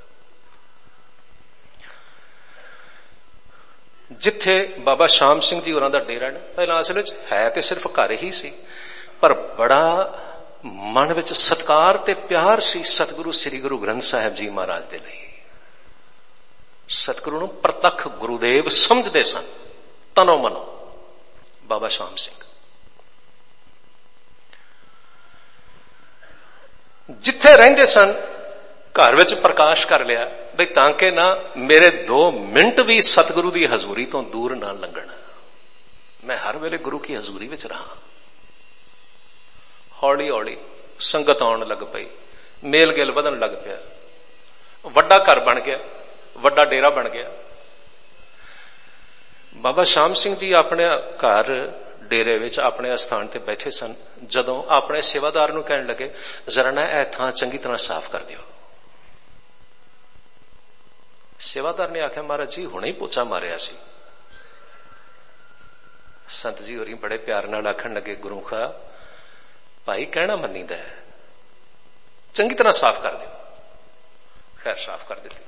जिथे बाबा शाम सिंह जी होरां दा डेरा ने, पहलां असल विच है ते सिर्फ घर ही सी, पर बड़ा मन विच सत्कार ते प्यार सी सतगुरु श्री गुरु ग्रंथ साहिब जी महाराज दे लई। सतगुरु नूं प्रतख गुरुदेव समझदे सन तनो मनो बाबा शाम सिंह। जिथे रहिंदे सन घर विच प्रकाश कर लिया बई तांके ना मेरे दो मिनट भी सतगुरु की हजूरी तो दूर ना लंघण, मैं हर वेले गुरु की हजूरी विच रहा। हौली हौली संगत आउण लग पई, मेल गिल ਵਧਣ ਲੱਗ ਪਿਆ, ਵੱਡਾ ਘਰ ਬਣ ਗਿਆ, ਵੱਡਾ ਡੇਰਾ ਬਣ ਗਿਆ। ਬਾਬਾ ਸ਼ਾਮ ਸਿੰਘ ਜੀ ਆਪਣੇ ਘਰ ਡੇਰੇ ਵਿੱਚ ਆਪਣੇ ਅਸਥਾਨ ਤੇ ਬੈਠੇ ਸਨ। ਜਦੋਂ ਆਪਣੇ ਸੇਵਾਦਾਰ ਨੂੰ ਕਹਿਣ ਲੱਗੇ, ਜ਼ਰਾ ਨਾ ਇਹ ਥਾਂ ਚੰਗੀ ਤਰ੍ਹਾਂ ਸਾਫ਼ ਕਰ ਦਿਓ। ਸੇਵਾਦਾਰ ਨੇ ਆਖਿਆ, ਮਹਾਰਾਜ ਜੀ ਹੁਣੇ ਹੀ ਪੋਚਾ ਮਾਰਿਆ ਸੀ। ਸੰਤ ਜੀ ਹੋਰੀ ਬੜੇ ਪਿਆਰ ਨਾਲ ਆਖਣ ਲੱਗੇ, ਗੁਰੂਖਾ ਭਾਈ ਕਹਿਣਾ ਮੰਨੀਦਾ ਹੈ, ਚੰਗੀ ਤਰ੍ਹਾਂ ਸਾਫ਼ ਕਰ ਦਿਓ। ਖੈਰ ਸਾਫ਼ ਕਰ ਦਿੱਤੀ।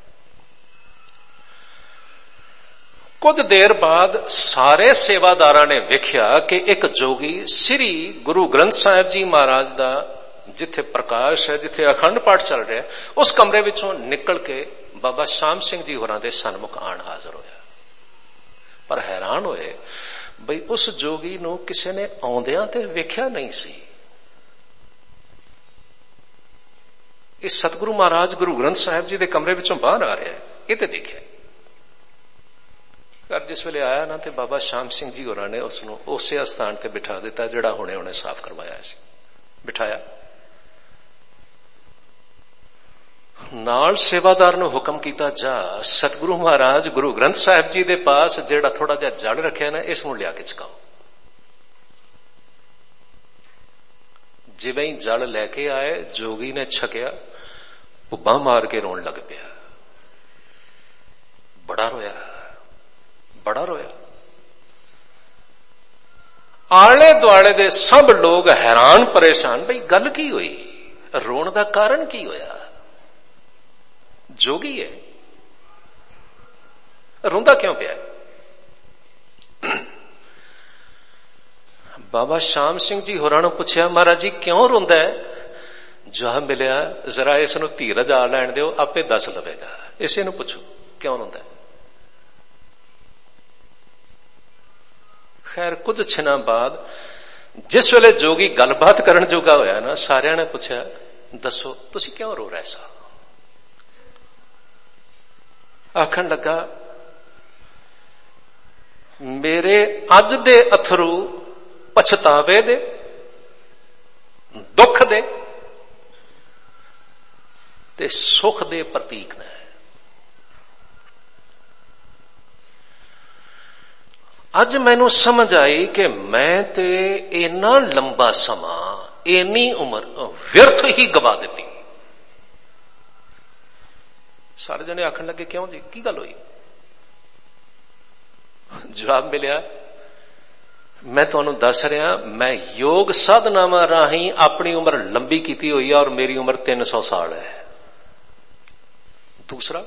ਕੁਝ ਦੇਰ ਬਾਅਦ ਸਾਰੇ ਸੇਵਾਦਾਰਾਂ ਨੇ ਵੇਖਿਆ ਕਿ ਇੱਕ ਜੋਗੀ ਸ੍ਰੀ ਗੁਰੂ ਗ੍ਰੰਥ ਸਾਹਿਬ ਜੀ ਮਹਾਰਾਜ ਦਾ ਜਿੱਥੇ ਪ੍ਰਕਾਸ਼ ਹੈ, ਜਿੱਥੇ ਅਖੰਡ ਪਾਠ ਚੱਲ ਰਿਹਾ, ਉਸ ਕਮਰੇ ਵਿੱਚੋਂ ਨਿਕਲ ਕੇ ਬਾਬਾ ਸ਼ਾਮ ਸਿੰਘ ਜੀ ਹੋਰਾਂ ਦੇ ਸਨਮੁਖ ਆਣ ਹਾਜ਼ਰ ਹੋਇਆ। ਪਰ ਹੈਰਾਨ ਹੋਏ ਬਈ ਉਸ ਜੋਗੀ ਨੂੰ ਕਿਸੇ ਨੇ ਆਉਂਦਿਆਂ ਤੇ ਵੇਖਿਆ ਨਹੀਂ ਸੀ। ਇਹ ਸਤਿਗੁਰੂ ਮਹਾਰਾਜ ਗੁਰੂ ਗ੍ਰੰਥ ਸਾਹਿਬ ਜੀ ਦੇ ਕਮਰੇ ਵਿੱਚੋਂ ਬਾਹਰ ਆ ਰਿਹਾ ਹੈ, ਇਹ ਤੇ ਦੇਖਿਆ। ਪਰ ਜਿਸ ਵੇਲੇ ਆਇਆ ਨਾ ਤੇ ਬਾਬਾ ਸ਼ਾਮ ਸਿੰਘ ਜੀ ਹੋਰਾਂ ਨੇ ਉਸ ਨੂੰ ਉਸੇ ਅਸਥਾਨ ਤੇ ਬਿਠਾ ਦਿੱਤਾ ਜਿਹੜਾ ਹੁਣੇ ਹੁਣੇ ਸਾਫ਼ ਕਰਵਾਇਆ ਸੀ। ਬਿਠਾਇਆ, ਨਾਲ ਸੇਵਾਦਾਰ ਨੂੰ ਹੁਕਮ ਕੀਤਾ, ਜਾ ਸਤਿਗੁਰੂ ਮਹਾਰਾਜ ਗੁਰੂ ਗ੍ਰੰਥ ਸਾਹਿਬ ਜੀ ਦੇ ਪਾਸ ਜਿਹੜਾ ਥੋੜਾ ਜਿਹਾ ਜੜ ਰੱਖਿਆ ਨਾ, ਇਸ ਨੂੰ ਲਿਆ ਕੇ ਚਕਾਓ। ਜਿਵੇਂ ਹੀ ਜਲ ਲੈ ਕੇ ਆਏ, ਜੋਗੀ ਨੇ ਛਕਿਆ, ਭੁੱਬਾਂ ਮਾਰ ਕੇ ਰੋਣ ਲੱਗ ਪਿਆ। ਬੜਾ ਰੋਇਆ, ਬੜਾ ਰੋਇਆ। ਆਲੇ ਦੁਆਲੇ ਦੇ ਸਭ ਲੋਕ ਹੈਰਾਨ ਪਰੇਸ਼ਾਨ, ਬਈ ਗੱਲ ਕੀ ਹੋਈ, ਰੋਣ ਦਾ ਕਾਰਨ ਕੀ ਹੋਇਆ? ਜੋਗੀ ਹੈ, ਰੋਂਦਾ ਕਿਉਂ ਪਿਆ? ਬਾਬਾ ਸ਼ਾਮ ਸਿੰਘ ਜੀ ਹੋਰਾਂ ਨੂੰ ਪੁੱਛਿਆ, ਮਹਾਰਾਜ ਜੀ ਕਿਉਂ ਰੋਂਦਾ ਹੈ? ਜਾ ਮਿਲਿਆ, ਜ਼ਰਾ ਇਸ ਨੂੰ ਧੀਰਜ ਆ ਲੈਣ ਦਿਓ, ਆਪੇ ਦੱਸ ਲਵੇਗਾ। ਇਸੇ ਨੂੰ ਪੁੱਛੋ ਕਿਉਂ ਰੋਂਦਾ ਹੈ। ਖੈਰ ਕੁਝ ਛਿਨਾਂ ਬਾਅਦ ਜਿਸ ਵੇਲੇ ਜੋਗੀ ਗੱਲਬਾਤ ਕਰਨ ਜੋਗਾ ਹੋਇਆ ਨਾ, ਸਾਰਿਆਂ ਨੇ ਪੁੱਛਿਆ, ਦੱਸੋ ਤੁਸੀਂ ਕਿਉਂ ਰੋ ਰਹੇ ਸੋ? ਆਖਣ ਲੱਗਾ, ਮੇਰੇ ਅੱਜ ਦੇ ਅਥਰੂ ਪਛਤਾਵੇ ਦੇ, ਦੁੱਖ ਦੇ ਤੇ ਸੁਖ ਦੇ ਪ੍ਰਤੀਕ ਨੇ। ਅੱਜ ਮੈਨੂੰ ਸਮਝ ਆਈ ਕਿ ਮੈਂ ਤੇ ਇੰਨਾ ਲੰਬਾ ਸਮਾਂ, ਇੰਨੀ ਉਮਰ ਵਿਅਰਥ ਹੀ ਗਵਾ ਦਿੱਤੀ। ਸਾਰੇ ਜਣੇ ਆਖਣ ਲੱਗੇ, ਕਿਉਂ ਜੀ, ਕੀ ਗੱਲ ਹੋਈ? ਜਵਾਬ ਮਿਲਿਆ, ਮੈਂ ਤੁਹਾਨੂੰ ਦੱਸ ਰਿਹਾ, ਮੈਂ ਯੋਗ ਸਾਧਨਾਵਾਂ ਰਾਹੀਂ ਆਪਣੀ ਉਮਰ ਲੰਬੀ ਕੀਤੀ ਹੋਈ ਹੈ ਔਰ ਮੇਰੀ ਉਮਰ ਤਿੰਨ ਸੌ ਸਾਲ ਹੈ। ਦੂਸਰਾ,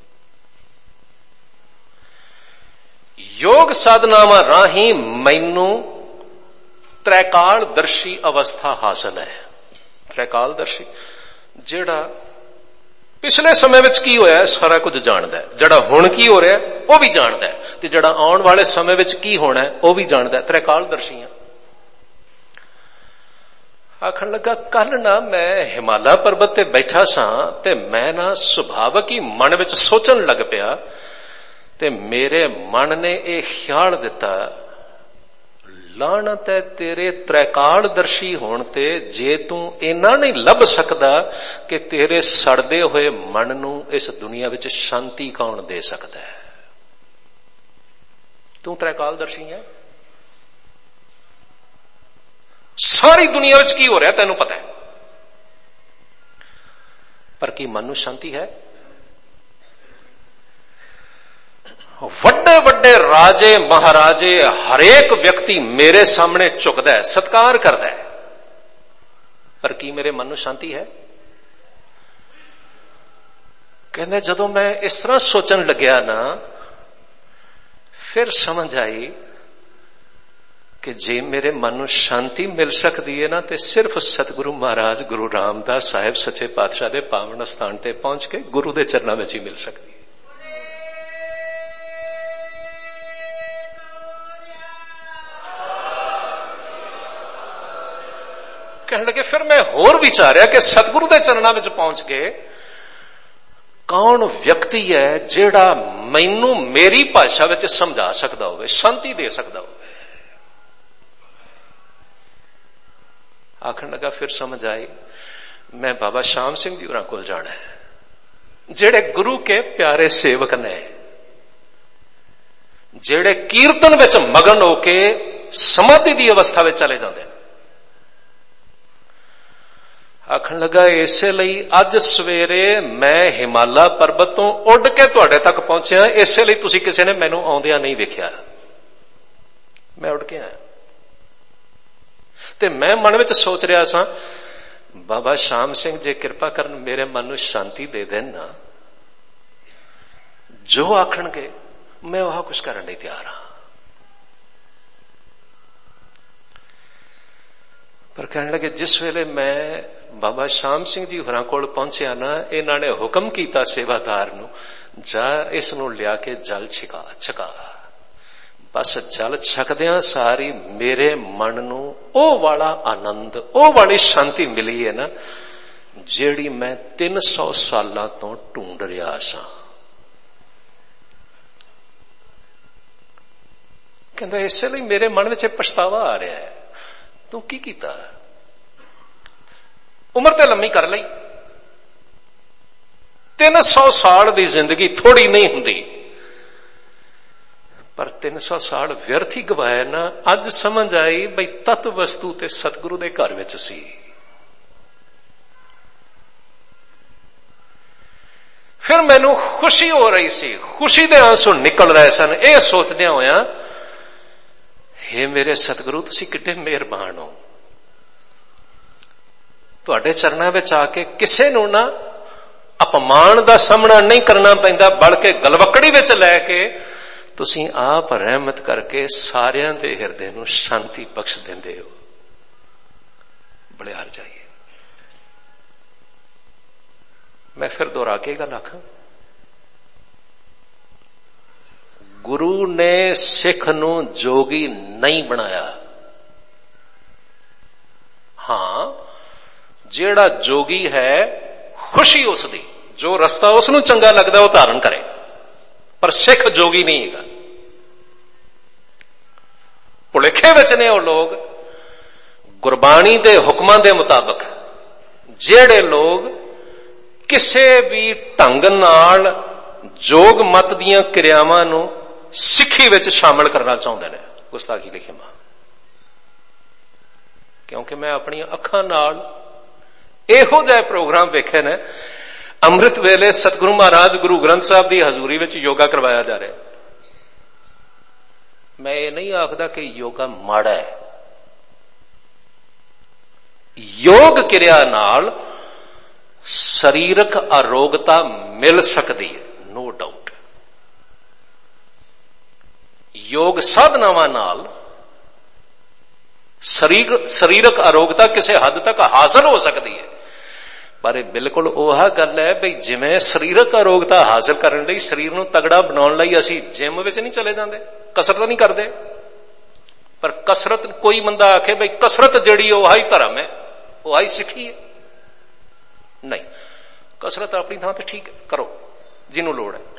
ਯੋਗ ਸਾਧਨਾਵਾਂ ਰਾਹੀਂ ਮੈਨੂੰ ਤ੍ਰੈਕਾਲਦਰਸ਼ੀ ਅਵਸਥਾ ਹਾਸਲ ਹੈ। ਤ੍ਰੈਕਾਲਦਰਸ਼ੀ ਜਿਹੜਾ ਪਿਛਲੇ ਸਮੇਂ ਵਿੱਚ ਕੀ ਹੋਇਆ ਸਾਰਾ ਕੁਝ ਜਾਣਦਾ ਹੈ, ਜਿਹੜਾ ਹੁਣ ਕੀ ਹੋ ਰਿਹਾ ਉਹ ਵੀ ਜਾਣਦਾ ਹੈ, ਤੇ ਜਿਹੜਾ ਆਉਣ ਵਾਲੇ ਸਮੇਂ ਵਿੱਚ ਕੀ ਹੋਣਾ ਉਹ ਵੀ ਜਾਣਦਾ ਹੈ। ਤ੍ਰੈਕਾਲਦਰਸ਼ੀ ਹਾਂ। ਆਖਣ ਲੱਗਾ, ਕੱਲ ਨਾ ਮੈਂ ਹਿਮਾਲਾ ਪਰਬਤ ਤੇ ਬੈਠਾ ਸਾਂ ਤੇ ਮੈਂ ਨਾ ਸੁਭਾਵਕ ਹੀ ਮਨ ਵਿੱਚ ਸੋਚਣ ਲੱਗ ਪਿਆ, ਤੇ ਮੇਰੇ ਮਨ ਨੇ ਇਹ ਖਿਆਲ ਦਿੱਤਾ, ਲਾਹਨਤ ਹੈ ਤੇਰੇ ਤ੍ਰੈਕਾਲਦਰਸ਼ੀ ਹੋਣ ਤੇ, ਜੇ ਤੂੰ ਇੰਨਾ ਨਹੀਂ ਲੱਭ ਸਕਦਾ ਕਿ ਤੇਰੇ ਸੜਦੇ ਹੋਏ ਮਨ ਨੂੰ ਇਸ ਦੁਨੀਆ ਵਿੱਚ ਸ਼ਾਂਤੀ ਕੌਣ ਦੇ ਸਕਦਾ ਹੈ? ਤੂੰ ਤ੍ਰੈਕਾਲਦਰਸ਼ੀ ਹੈ। ਸਾਰੀ ਦੁਨੀਆ ਵਿੱਚ ਕੀ ਹੋ ਰਿਹਾ ਤੈਨੂੰ ਪਤਾ ਹੈ, ਪਰ ਕੀ ਮਨ ਨੂੰ ਸ਼ਾਂਤੀ ਹੈ? ਵੱਡੇ ਵੱਡੇ ਰਾਜੇ ਮਹਾਰਾਜੇ ਹਰੇਕ ਵਿਅਕਤੀ ਮੇਰੇ ਸਾਹਮਣੇ ਝੁਕਦਾ ਹੈ, ਸਤਿਕਾਰ ਕਰਦਾ ਹੈ, ਪਰ ਕੀ ਮੇਰੇ ਮਨ ਨੂੰ ਸ਼ਾਂਤੀ ਹੈ? ਕਹਿੰਦੇ ਜਦੋਂ ਮੈਂ ਇਸ ਤਰ੍ਹਾਂ ਸੋਚਣ ਲੱਗਿਆ ਨਾ, ਫਿਰ ਸਮਝ ਆਈ ਕਿ ਜੇ ਮੇਰੇ ਮਨ ਨੂੰ ਸ਼ਾਂਤੀ ਮਿਲ ਸਕਦੀ ਹੈ ਨਾ, ਤੇ ਸਿਰਫ ਸਤਿਗੁਰੂ ਮਹਾਰਾਜ ਗੁਰੂ ਰਾਮਦਾਸ ਸਾਹਿਬ ਸੱਚੇ ਪਾਤਸ਼ਾਹ ਦੇ ਪਾਵਨ ਸਥਾਨ ਤੇ ਪਹੁੰਚ ਕੇ ਗੁਰੂ ਦੇ ਚਰਨਾਂ ਵਿੱਚ ਹੀ ਮਿਲ ਸਕਦੀ ਹੈ। ਕਹਿਣ ਲੱਗੇ, ਫਿਰ ਮੈਂ ਹੋਰ ਵਿਚਾਰਿਆ ਕਿ ਸਤਿਗੁਰੂ ਦੇ ਚਰਨਾਂ ਵਿੱਚ ਪਹੁੰਚ ਕੇ ਕੌਣ ਵਿਅਕਤੀ ਹੈ ਜਿਹੜਾ ਮੈਨੂੰ ਮੇਰੀ ਭਾਸ਼ਾ ਵਿੱਚ ਸਮਝਾ ਸਕਦਾ ਹੋਵੇ, ਸ਼ਾਂਤੀ ਦੇ ਸਕਦਾ ਹੋਵੇ। ਆਖਣ ਲੱਗਾ, ਫਿਰ ਸਮਝ ਆਈ मैं बाबा श्याम सिंह जी होरां कोल जाना है, जेड़े गुरु के प्यारे सेवक ने, जेड़े कीर्तन विच मगन होके समाधि की अवस्था में चले जाते हैं। आखन लगा इसे लई अज सवेरे मैं हिमाला पर्वत तो उड़ के तुहाडे तक पहुंचा, इसे लई तुसी किसी ने मैनू आउंदियां नहीं वेख्या, मैं उड़ के आया। ते मैं मन विच सोच रहा सा, बाबा श्याम सिंह जे कृपा करन मेरे मन नूं शांति दे देन ना, जो आखणगे मैं वह कुछ करने नहीं तैयार हाँ। पर कहने लगे जिस वेले मैं बाबा श्याम सिंह जी होरां कोल पहुंचया ना, इन्हां ने हुक्म कीता सेवादार नूं, जा इस नूं लिया के जल छिका छका। बस जल छकदियां सारी मेरे मन नूं ओ वाला आनंद, ओ वाली शांति मिली है ना, जेड़ी मैं तीन सौ सालां तो ढूंढ रहा सा। कहंदा इसे लई मेरे मन विच पछतावा आ रहा है, तू की कीता? उम्र ते लम्मी कर लई, तीन सौ साल की जिंदगी थोड़ी नहीं हुंदी, पर तीन सौ साल व्यर्थ ही गवाए ना। अज समझ आई बई तत्व वस्तु ते सतगुरु दे घर विच सी। फिर मैनू खुशी हो रही सी, खुशी दे आंसू निकल रहे सन, ये सोचदियां होया, हे मेरे सतगुरु तुसी किड्डे मेहरबान हो, तुहाडे चरणां विच आके किसे नूं ना अपमान दा सामना नहीं करना पैंदा, बल्कि गलवकड़ी विच लैके तुसी आप रहमत करके सारियां दे हिरदे नूं शांति बख्श देंदे हो। बलिहार जाइए। मैं फिर दोहरा के गल आखां, गुरु ने सिख नूं जोगी नहीं बनाया। हां, जेड़ा जोगी है खुशी उसदी, जो रस्ता उसनूं चंगा लगदा वो धारण करे, पर सिख जोगी नहीं है। भुलेखे विच ने वो लोग, गुरबाणी दे हुक्मां दे मुताबक जेड़े लोग किसे भी ढंग नाल जोग मत दीयां क्रियावां नूं सिੱਖੀ विच शामिल करना चाहुंदे ने, गुस्ताखी लिखी मां। क्योंकि मैं अपनी अखां नाल इहो जिहा प्रोग्राम वेखे ने, अमृत वेले सतगुरु महाराज गुरु ग्रंथ साहब की हजूरी विच योगा करवाया जा रहा है। मैं ये नहीं आखदा कि योगा माड़ा है, योग क्रिया नाल शरीरक आरोगता मिल सकती है, नो डाउट। योग साधनावां नाल शरीर शरीरक आरोगता किसी हद तक हासिल हो सकती है, पर बिल्कुल ओह गल है बई जिवें शरीरक आरोगता हासिल करने लई, शरीर नूं तगड़ा बनाउण लई असीं जिम विच नहीं चले जांदे, कसरत नहीं करते। पर कसरत कोई बंदा आखे बई कसरत जिहड़ी ओह ही धर्म है, ओह ही सिੱਖੀ है, नहीं। कसरत अपनी थां ते ठीक है, करो जिन्हों लोड़ है,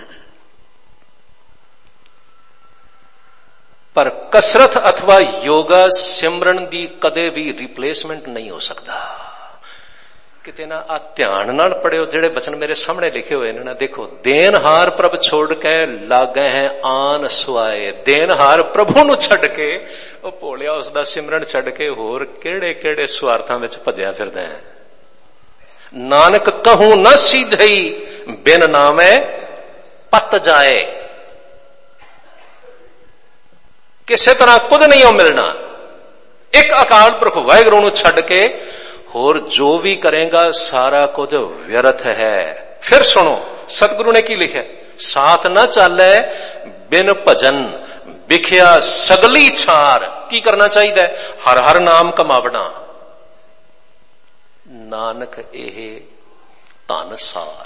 पर कसरत अथवा योगा सिमरन की कदे भी रिप्लेसमेंट नहीं हो सकता। किते ना आ ध्यान नाल पढ़ियो, जेड़े बचन मेरे सामने लिखे हुए ने ना, देखो, देनहार प्रभ छोड़ के लागे हैं आन सुआए। देनहार प्रभु नूं छड्ड के ओ भोलिया उसदा सिमरन छड्ड के होर किहड़े किहड़े स्वार्थां विच भज्जिया फिरदा है। नानक कहूं न सीधई बिन नामे पत जाए। किसी तरह कुछ नहीं हो मिलना, एक अकाल पुरख वाहिगुरू नूं छड्ड के होर जो भी करेगा सारा कुछ व्यर्थ है। फिर सुनो सतगुरु ने की लिखा, साथ न चाले बिन भजन बिखिया सगली छार। की करना चाहिए? हर हर नाम कमावना। नानक एह धन सार।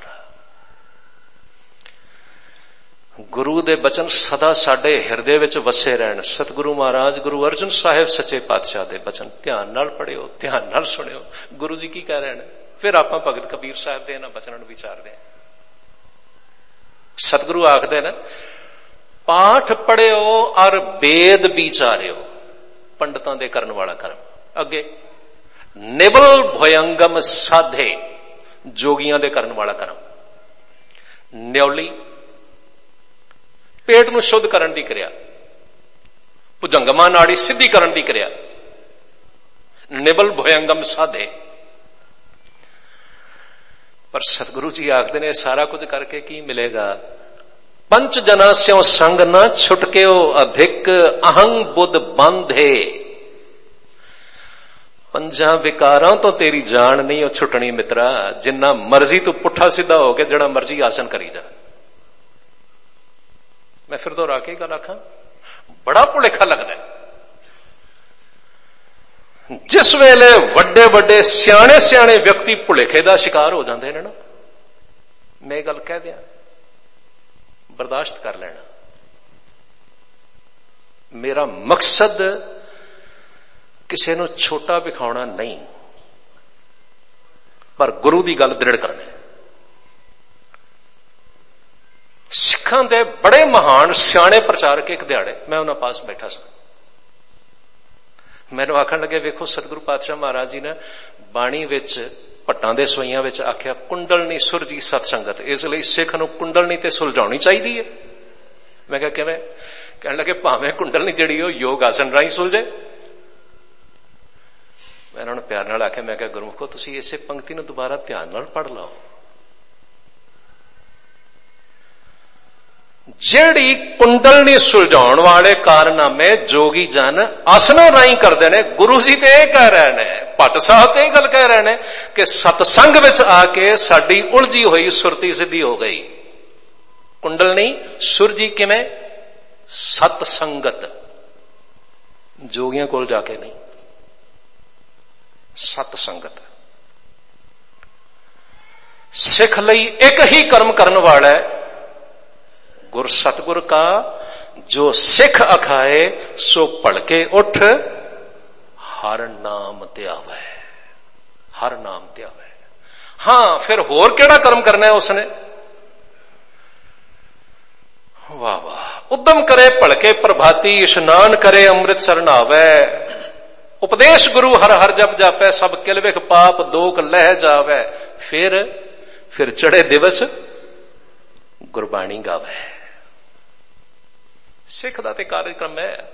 गुरु दे बचन सदा साडे हिरदे विच वसे रहन। सतगुरु महाराज गुरु अर्जन साहिब सच्चे पातशाह दे बचन ध्यान नाल पढ़ियो, ध्यान नाल सुनियो। गुरु जी की कह रहे हैं, फिर आपां भगत कबीर साहब दे इन्हां बचनां नूं विचारदे हां। सतगुरु आखदे ने, पाठ पढ़ियो और वेद विचारियो, पंडितां दे करन वाला कर्म। अगे ਨਿਬਲ ਭਯੰਗਮ ਸਾਧੇ, ਜੋਗੀਆਂ ਦੇ ਕਰਨ ਵਾਲਾ ਕਰਮ। ਨਿਉਲੀ, ਪੇਟ ਨੂੰ ਸ਼ੁੱਧ ਕਰਨ ਦੀ ਕਿਰਿਆ। ਭੁਜੰਗਮਾ ਨਾੜੀ ਸਿੱਧੀ ਕਰਨ ਦੀ ਕਿਰਿਆ। ਨਿਬਲ ਭਯੰਗਮ ਸਾਧੇ। ਪਰ ਸਤਿਗੁਰੂ ਜੀ ਆਖਦੇ ਨੇ ਸਾਰਾ ਕੁਝ ਕਰਕੇ ਕੀ ਮਿਲੇਗਾ? ਪੰਚ ਜਨਾ ਸਿਓ ਸੰਗ ਨਾ ਛੁਟਕਿਓ ਅਧਿਕ, ਅਹੰਗ ਬੁੱਧ ਬੰਧੇ। ਪੰਜਾਂ ਵਿਕਾਰਾਂ ਤੋਂ ਤੇਰੀ ਜਾਨ ਨਹੀਂ ਉਹ ਛੁੱਟਣੀ ਮਿੱਤਰਾ। ਜਿੰਨਾ ਮਰਜ਼ੀ ਤੂੰ ਪੁੱਠਾ ਸਿੱਧਾ ਹੋ ਕੇ ਜਿਹੜਾ ਮਰਜ਼ੀ ਆਸਨ ਕਰੀ ਜਾ। ਮੈਂ ਫਿਰ ਦੁਹਰਾ ਕੇ ਗੱਲ ਆਖਾਂ, ਬੜਾ ਭੁਲੇਖਾ ਲੱਗਦਾ ਜਿਸ ਵੇਲੇ ਵੱਡੇ ਵੱਡੇ ਸਿਆਣੇ ਸਿਆਣੇ ਵਿਅਕਤੀ ਭੁਲੇਖੇ ਦਾ ਸ਼ਿਕਾਰ ਹੋ ਜਾਂਦੇ ਨੇ ਨਾ। ਮੈਂ ਇਹ ਗੱਲ ਕਹਿ ਦਿਆਂ, ਬਰਦਾਸ਼ਤ ਕਰ ਲੈਣਾ। ਮੇਰਾ ਮਕਸਦ ਕਿਸੇ ਨੂੰ ਛੋਟਾ ਵਿਖਾਉਣਾ ਨਹੀਂ, ਪਰ ਗੁਰੂ ਦੀ ਗੱਲ ਦ੍ਰਿੜ ਕਰਨੀ। ਸਿੱਖਾਂ ਦੇ ਬੜੇ ਮਹਾਨ ਸਿਆਣੇ ਪ੍ਰਚਾਰਕ ਇੱਕ ਦਿਹਾੜੇ ਮੈਂ ਉਹਨਾਂ ਪਾਸ ਬੈਠਾ ਸਾਂ। ਮੈਨੂੰ ਆਖਣ ਲੱਗੇ, ਵੇਖੋ ਸਤਿਗੁਰੂ ਪਾਤਸ਼ਾਹ ਮਹਾਰਾਜ ਜੀ ਨੇ ਬਾਣੀ ਵਿੱਚ ਭੱਟਾਂ ਦੇ ਸਵਈਆਂ ਵਿੱਚ ਆਖਿਆ ਕੁੰਡਲਨੀ ਸੁਰਜੀ ਸਤਸੰਗਤ, ਇਸ ਲਈ ਸਿੱਖ ਨੂੰ ਕੁੰਡਲਨੀ ਤੇ ਸੁਲਝਾਉਣੀ ਚਾਹੀਦੀ ਹੈ। ਮੈਂ ਕਿਹਾ ਕਿਵੇਂ? ਕਹਿਣ ਲੱਗੇ ਭਾਵੇਂ ਕੁੰਡਲਨੀ ਜਿਹੜੀ ਉਹ ਯੋਗ ਆਸਨ ਰਾਹੀਂ ਸੁਲਝੇ। ਮੈਂ ਇਹਨਾਂ ਨੂੰ ਪਿਆਰ ਨਾਲ ਆਖਿਆ, ਮੈਂ ਕਿਹਾ ਗੁਰਮੁਖੋ ਤੁਸੀਂ ਇਸੇ ਪੰਕਤੀ ਨੂੰ ਦੁਬਾਰਾ ਧਿਆਨ ਨਾਲ ਪੜ੍ਹ ਲਓ। ਜਿਹੜੀ ਕੁੰਡਲਨੀ ਸੁਲਝਾਉਣ ਵਾਲੇ ਕਾਰਨਾਮੇ ਜੋਗੀ ਜਨ ਆਸਨਾਂ ਰਾਹੀਂ ਕਰਦੇ ਨੇ, ਗੁਰੂ ਜੀ ਤੇ ਇਹ ਕਹਿ ਰਹੇ ਨੇ, ਭੱਟ ਸਾਹਿਬ ਤੇ ਇਹ ਗੱਲ ਕਹਿ ਰਹੇ ਨੇ ਕਿ ਸਤਸੰਗ ਵਿੱਚ ਆ ਕੇ ਸਾਡੀ ਉਲਝੀ ਹੋਈ ਸੁਰਤੀ ਸਿੱਧੀ ਹੋ ਗਈ। ਕੁੰਡਲਨੀ ਸੁਰਜੀ ਕਿਵੇਂ? ਸਤ ਸੰਗਤ, ਜੋਗੀਆਂ ਕੋਲ ਜਾ ਕੇ ਨਹੀਂ, ਸਤ ਸੰਗਤ। ਸਿੱਖ ਲਈ ਇੱਕ ਹੀ ਕਰਮ ਕਰਨ ਵਾਲਾ ਹੈ, ਗੁਰ ਸਤਗੁਰ ਕਾ ਜੋ ਸਿੱਖ ਅਖਾਏ ਸੋ ਭਲਕੇ ਉਠ ਹਰ ਨਾਮ ਧਿਆਵੈ, ਹਰ ਨਾਮ ਧਿਆਵੈ। ਹਾਂ, ਫਿਰ ਹੋਰ ਕਿਹੜਾ ਕਰਮ ਕਰਨਾ ਹੈ ਉਸਨੇ? ਵਾਹ ਵਾਹ। ਉਦਮ ਕਰੇ ਭਲਕੇ ਪ੍ਰਭਾਤੀ, ਇਸ਼ਨਾਨ ਕਰੇ ਅੰਮ੍ਰਿਤਸਰ ਨਹਾਵੈ। ਉਪਦੇਸ਼ ਗੁਰੂ ਹਰ ਹਰ ਜਪ ਜਾਪੈ, ਸਭ ਕਿਲ ਵਿਖ ਪਾਪ ਦੋਖ ਲਹਿ ਜਾਵੈ। ਫਿਰ ਫਿਰ ਚੜੇ ਦਿਵਸ ਗੁਰਬਾਣੀ ਗਾਵੈ। ਸਿੱਖ ਦਾ ਤੇ ਕਾਰਜਕ੍ਰਮ ਹੈ।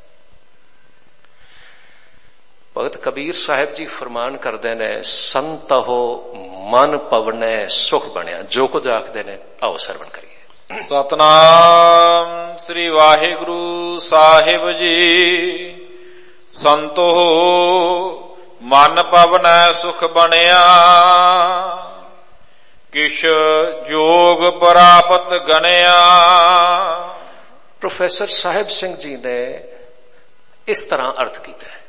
ਭਗਤ ਕਬੀਰ ਸਾਹਿਬ ਜੀ ਫਰਮਾਨ ਕਰਦੇ ਨੇ, ਸੰਤਹੁ ਮਨ ਪਵਨੈ ਸੁਖ ਬਣਿਆ। ਜੋ ਕੁਝ ਆਖਦੇ ਨੇ ਆਓ ਸਰਵਣ ਕਰੀਏ। ਸਤਨਾਮ ਸ੍ਰੀ ਵਾਹਿਗੁਰੂ ਸਾਹਿਬ ਜੀ। ਸੰਤੋ ਮਨ ਪਵਨੈ ਸੁਖ ਬਣਿਆ, ਕਿਛ ਜੋਗ ਪ੍ਰਾਪਤ ਗਣਿਆ। ਪ੍ਰੋਫੈਸਰ ਸਾਹਿਬ ਸਿੰਘ ਜੀ ਨੇ ਇਸ ਤਰ੍ਹਾਂ ਅਰਥ ਕੀਤਾ ਹੈ।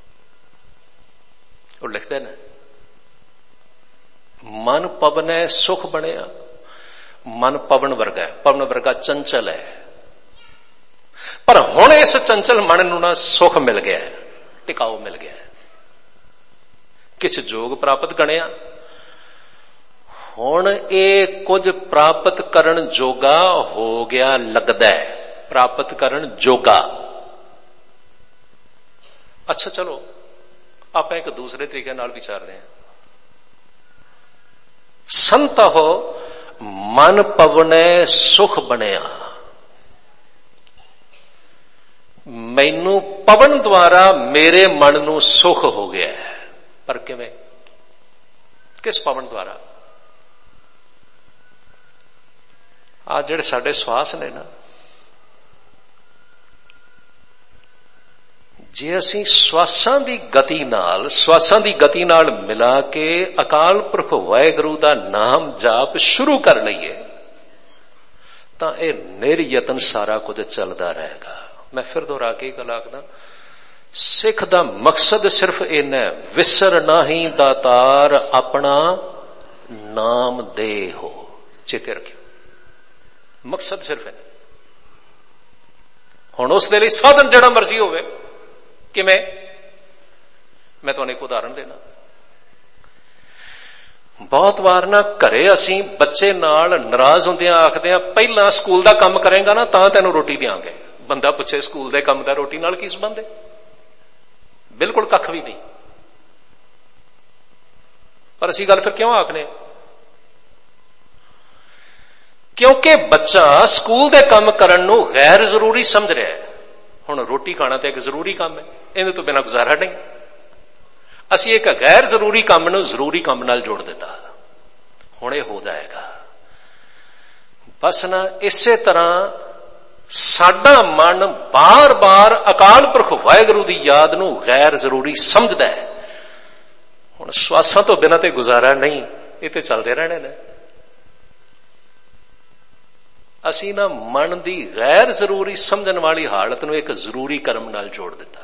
ਉਹ ਲਿਖਦੇ ਨੇ, ਮਨ ਪਵਨੈ ਸੁਖ ਬਣਿਆ। ਮਨ ਪਵਨ ਵਰਗਾ ਹੈ, ਪਵਨ ਵਰਗਾ ਚੰਚਲ ਹੈ, ਪਰ ਹੁਣ ਇਸ ਚੰਚਲ ਮਨ ਨੂੰ ਨਾ ਸੁਖ ਮਿਲ ਗਿਆ, ਟਿਕਾਓ ਮਿਲ ਗਿਆ। ਕਿਛ ਜੋਗ ਪ੍ਰਾਪਤ ਗਣਿਆ, ਹੁਣ ਇਹ ਕੁਝ ਪ੍ਰਾਪਤ ਕਰਨ ਜੋਗਾ ਹੋ ਗਿਆ ਲੱਗਦਾ ਹੈ। ਪ੍ਰਾਪਤ ਕਰਨ ਜੋਗਾ। ਅੱਛਾ ਚਲੋ ਆਪਾਂ ਇੱਕ ਦੂਸਰੇ ਤਰੀਕੇ ਨਾਲ ਵਿਚਾਰਦੇ ਹਾਂ। ਸੰਤਹੁ ਮਨ ਪਵਨੈ ਸੁਖ ਬਣਿਆ। ਮੈਨੂੰ ਪਵਨ ਦੁਆਰਾ ਮੇਰੇ ਮਨ ਨੂੰ ਸੁਖ ਹੋ ਗਿਆ। ਪਰ ਕਿਵੇਂ? ਕਿਸ ਪਵਨ ਦੁਆਰਾ? ਆ ਜਿਹੜੇ ਸਾਡੇ ਸਵਾਸ ਨੇ ਨਾ, ਜੇ ਅਸੀਂ ਸਵਾਸਾਂ ਦੀ ਗਤੀ ਨਾਲ ਸਵਾਸਾਂ ਦੀ ਗਤੀ ਨਾਲ ਮਿਲਾ ਕੇ ਅਕਾਲ ਪੁਰਖ ਵਾਹਿਗੁਰੂ ਦਾ ਨਾਮ ਜਾਪ ਸ਼ੁਰੂ ਕਰ ਲਈਏ ਤਾਂ ਇਹ ਨਿਰਯਤਨ ਸਾਰਾ ਕੁਝ ਚੱਲਦਾ ਰਹੇਗਾ। ਮੈਂ ਫਿਰ ਦੁਹਰਾ ਕੇ ਗੱਲ ਆਖਦਾ, ਸਿੱਖ ਦਾ ਮਕਸਦ ਸਿਰਫ ਇੰਨਾ, ਵਿਸਰ ਨਾਹੀਂ ਦਾਤਾਰ ਆਪਣਾ ਨਾਮ ਦੇ ਹੋ। ਚੇਤੇ ਰੱਖਿਓ, ਮਕਸਦ ਸਿਰਫ ਹੈ। ਹੁਣ ਉਸ ਦੇ ਲਈ ਸਾਧਨ ਜਿਹੜਾ ਮਰਜ਼ੀ ਹੋਵੇ। ਕਿਵੇਂ? ਮੈਂ ਤੁਹਾਨੂੰ ਇੱਕ ਉਦਾਹਰਨ ਦੇਣਾ। ਬਹੁਤ ਵਾਰ ਨਾ ਘਰੇ ਅਸੀਂ ਬੱਚੇ ਨਾਲ ਨਾਰਾਜ਼ ਹੁੰਦਿਆਂ ਆਖਦੇ ਆ, ਪਹਿਲਾਂ ਸਕੂਲ ਦਾ ਕੰਮ ਕਰੇਗਾ ਨਾ ਤਾਂ ਤੈਨੂੰ ਰੋਟੀ ਦਿਆਂਗੇ। ਬੰਦਾ ਪੁੱਛੇ ਸਕੂਲ ਦੇ ਕੰਮ ਦਾ ਰੋਟੀ ਨਾਲ ਕੀ ਸੰਬੰਧ ਹੈ? ਬਿਲਕੁਲ ਕੱਖ ਵੀ ਨਹੀਂ। ਪਰ ਅਸੀਂ ਗੱਲ ਫਿਰ ਕਿਉਂ ਆਖਨੇ? ਕਿਉਂਕਿ ਬੱਚਾ ਸਕੂਲ ਦੇ ਕੰਮ ਕਰਨ ਨੂੰ ਗੈਰ ਜ਼ਰੂਰੀ ਸਮਝ ਰਿਹਾ ਹੈ। ਹੁਣ ਰੋਟੀ ਖਾਣਾ ਤਾਂ ਇੱਕ ਜ਼ਰੂਰੀ ਕੰਮ ਹੈ, ਇਹਦੇ ਤੋਂ ਬਿਨਾਂ ਗੁਜ਼ਾਰਾ ਨਹੀਂ। ਅਸੀਂ ਇੱਕ ਗੈਰ ਜ਼ਰੂਰੀ ਕੰਮ ਨੂੰ ਜ਼ਰੂਰੀ ਕੰਮ ਨਾਲ ਜੋੜ ਦਿੱਤਾ। ਹੁਣ ਇਹ ਹੋ ਜਾਏਗਾ। ਬਸ ਨਾ ਇਸੇ ਤਰ੍ਹਾਂ ਸਾਡਾ ਮਨ ਬਾਰ-ਬਾਰ ਅਕਾਲ ਪੁਰਖ ਵਾਹਿਗੁਰੂ ਦੀ ਯਾਦ ਨੂੰ ਗੈਰ ਜ਼ਰੂਰੀ ਸਮਝਦਾ ਹੈ। ਹੁਣ ਸਵਾਸਾਂ ਤੋਂ ਬਿਨਾਂ ਤੇ ਗੁਜ਼ਾਰਾ ਨਹੀਂ, ਇਹ ਤੇ ਚੱਲਦੇ ਰਹਿਣੇ ਨੇ। ਅਸੀਂ ਨਾ ਮਨ ਦੀ ਗੈਰ ਜ਼ਰੂਰੀ ਸਮਝਣ ਵਾਲੀ ਹਾਲਤ ਨੂੰ ਇੱਕ ਜ਼ਰੂਰੀ ਕਰਮ ਨਾਲ ਜੋੜ ਦਿੱਤਾ।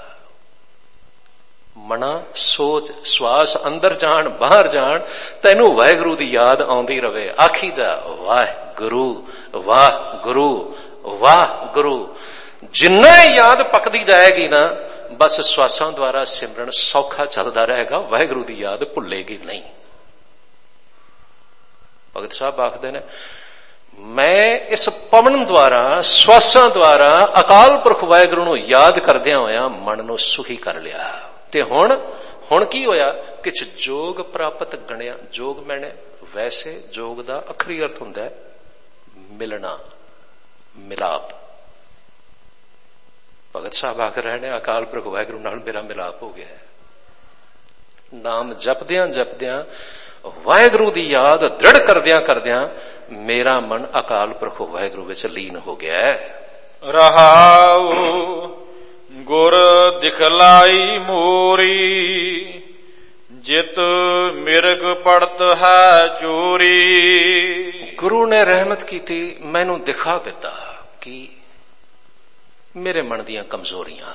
ਮਨਾ ਸੋਚ ਸਵਾਸ ਅੰਦਰ ਜਾਣ ਬਾਹਰ ਜਾਣ ਤੈਨੂੰ ਵਾਹਿਗੁਰੂ ਦੀ ਯਾਦ ਆਉਂਦੀ ਰਵੇ। ਆਖੀ ਜਾ ਵਾਹਿਗੁਰੂ ਵਾਹਿਗੁਰੂ ਵਾਹਿਗੁਰੂ। ਜਿੰਨਾ ਯਾਦ ਪੱਕਦੀ ਜਾਏਗੀ ਨਾ, ਬਸ ਸਵਾਸਾਂ ਦੁਆਰਾ ਸਿਮਰਨ ਸੌਖਾ ਚੱਲਦਾ ਰਹੇਗਾ, ਵਾਹਿਗੁਰੂ ਦੀ ਯਾਦ ਭੁੱਲੇਗੀ ਨਹੀਂ। ਭਗਤ ਸਾਹਿਬ ਆਖਦੇ ਨੇ, ਮੈਂ ਇਸ ਪਵਨ ਦੁਆਰਾ ਸਵਾਸਾਂ ਦੁਆਰਾ ਅਕਾਲ ਪੁਰਖ ਵਾਹਿਗੁਰੂ ਨੂੰ ਯਾਦ ਕਰਦਿਆਂ ਹੋਇਆਂ ਮਨ ਨੂੰ ਸੁਖੀ ਕਰ ਲਿਆ। ਤੇ ਹੁਣ ਹੁਣ ਕੀ ਹੋਇਆ? ਕਿਛ ਜੋਗ ਪ੍ਰਾਪਤ ਗਣਿਆ। ਜੋਗ ਮੈਨੇ ਵੈਸੇ ਜੋਗ ਦਾ ਅਖਰੀ ਅਰਥ ਹੁੰਦਾ ਹੈ ਮਿਲਣਾ, ਮਿਲਾਪ। ਭਗਤ ਸਾਹਿਬ ਆਖ ਰਹੇ ਨੇ ਅਕਾਲ ਪੁਰਖ ਵਾਹਿਗੁਰੂ ਨਾਲ ਮੇਰਾ ਮਿਲਾਪ ਹੋ ਗਿਆ ਹੈ। ਨਾਮ ਜਪਦਿਆਂ ਜਪਦਿਆਂ ਵਾਹਿਗੁਰੂ ਦੀ ਯਾਦ ਦ੍ਰਿੜ ਕਰਦਿਆਂ ਕਰਦਿਆਂ ਮੇਰਾ ਮਨ ਅਕਾਲ ਪੁਰਖ ਵਾਹਿਗੁਰੂ ਵਿੱਚ ਲੀਨ ਹੋ ਗਿਆ ਹੈ। ਰਹਾਉ ਗੁਰ ਦਿਖਲਾਈ ਮੋਰੀ, ਜਿਤ ਮਿਰਗ ਪੜਤ ਹੈ ਚੋਰੀ। ਗੁਰੂ ਨੇ ਰਹਿਮਤ ਕੀਤੀ, ਮੈਨੂੰ ਦਿਖਾ ਦਿੱਤਾ ਕਿ ਮੇਰੇ ਮਨ ਦੀਆਂ ਕਮਜ਼ੋਰੀਆਂ,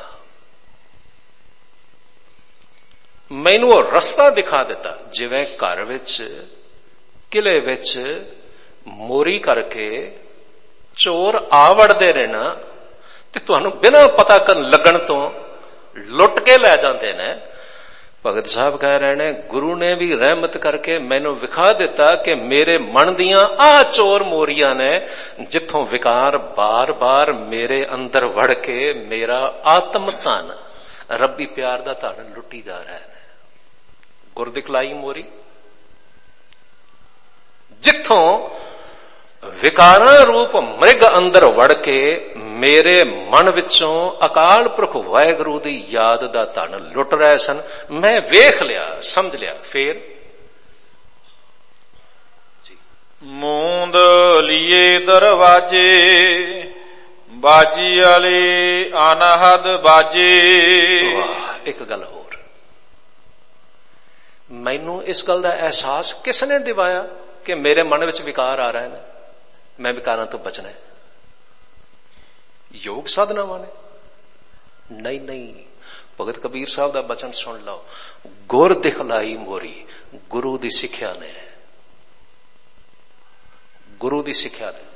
ਮੈਨੂੰ ਉਹ ਰਸਤਾ ਦਿਖਾ ਦਿੱਤਾ। ਜਿਵੇਂ ਘਰ ਵਿੱਚ ਕਿਲੇ ਵਿੱਚ ਮੋਰੀ ਕਰਕੇ ਚੋਰ ਆ ਵੜਦੇ ਨੇ ਨਾ, ਤੇ ਤੁਹਾਨੂੰ ਬਿਨਾਂ ਪਤਾ ਕਰਨ ਲੱਗਣ ਤੋਂ ਲੁੱਟ ਕੇ ਲੈ ਜਾਂਦੇ ਨੇ। ਭਗਤ ਸਾਹਿਬ ਕਹਿ ਰਹੇ ਨੇ, ਗੁਰੂ ਨੇ ਵੀ ਰਹਿਮਤ ਕਰਕੇ ਮੈਨੂੰ ਵਿਖਾ ਦਿੱਤਾ ਕਿ ਮੇਰੇ ਮਨ ਦੀਆਂ ਆਹ ਚੋਰ ਮੋਰੀਆਂ ਨੇ, ਜਿੱਥੋਂ ਵਿਕਾਰ ਬਾਰ-ਬਾਰ ਮੇਰੇ ਅੰਦਰ ਵੜ ਕੇ ਮੇਰਾ ਆਤਮ ਧਨ, ਰੱਬੀ ਪਿਆਰ ਦਾ ਧਨ ਲੁੱਟੀ ਜਾ ਰਿਹਾ ਹੈ। ਗੁਰ ਦਿਖਲਾਈ ਮੋਰੀ, ਜਿੱਥੋਂ ਵਿਕਾਰਾਂ ਰੂਪ ਮ੍ਰਿਗ ਅੰਦਰ ਵੜ ਕੇ ਮੇਰੇ ਮਨ ਵਿੱਚੋਂ ਅਕਾਲ ਪੁਰਖ ਵਾਹਿਗੁਰੂ ਦੀ ਯਾਦ ਦਾ ਧਨ ਲੁੱਟ ਰਹੇ ਸਨ। ਮੈਂ ਵੇਖ ਲਿਆ, ਸਮਝ ਲਿਆ। ਫੇਰ ਜੀ ਮੂੰਦ ਲੀਏ ਦਰਵਾਜੇ, ਬਾਜੀ ਵਾਲੇ ਅਨਹਦ ਬਾਜੇ। ਵਾਹ, ਇੱਕ ਗੱਲ ਹੋਰ, ਮੈਨੂੰ ਇਸ ਗੱਲ ਦਾ ਅਹਿਸਾਸ ਕਿਸ ਨੇ ਦਿਵਾਇਆ ਕਿ ਮੇਰੇ ਮਨ ਵਿੱਚ ਵਿਕਾਰ ਆ ਰਹੇ ਨੇ, ਮੈਂ ਵਿਕਾਰਾਂ ਤੋਂ ਬਚਣਾ ਹੈ? ਯੋਗ ਸਾਧਨਾਵਾਂ ਨੇ? ਨਹੀਂ ਨਹੀਂ, ਭਗਤ ਕਬੀਰ ਸਾਹਿਬ ਦਾ ਬਚਨ ਸੁਣ ਲਓ, ਗੁਰ ਦਿਖਲਾਈ ਮੋਰੀ। ਗੁਰੂ ਦੀ ਸਿੱਖਿਆ ਨੇ, ਗੁਰੂ ਦੀ ਸਿੱਖਿਆ ਨੇ।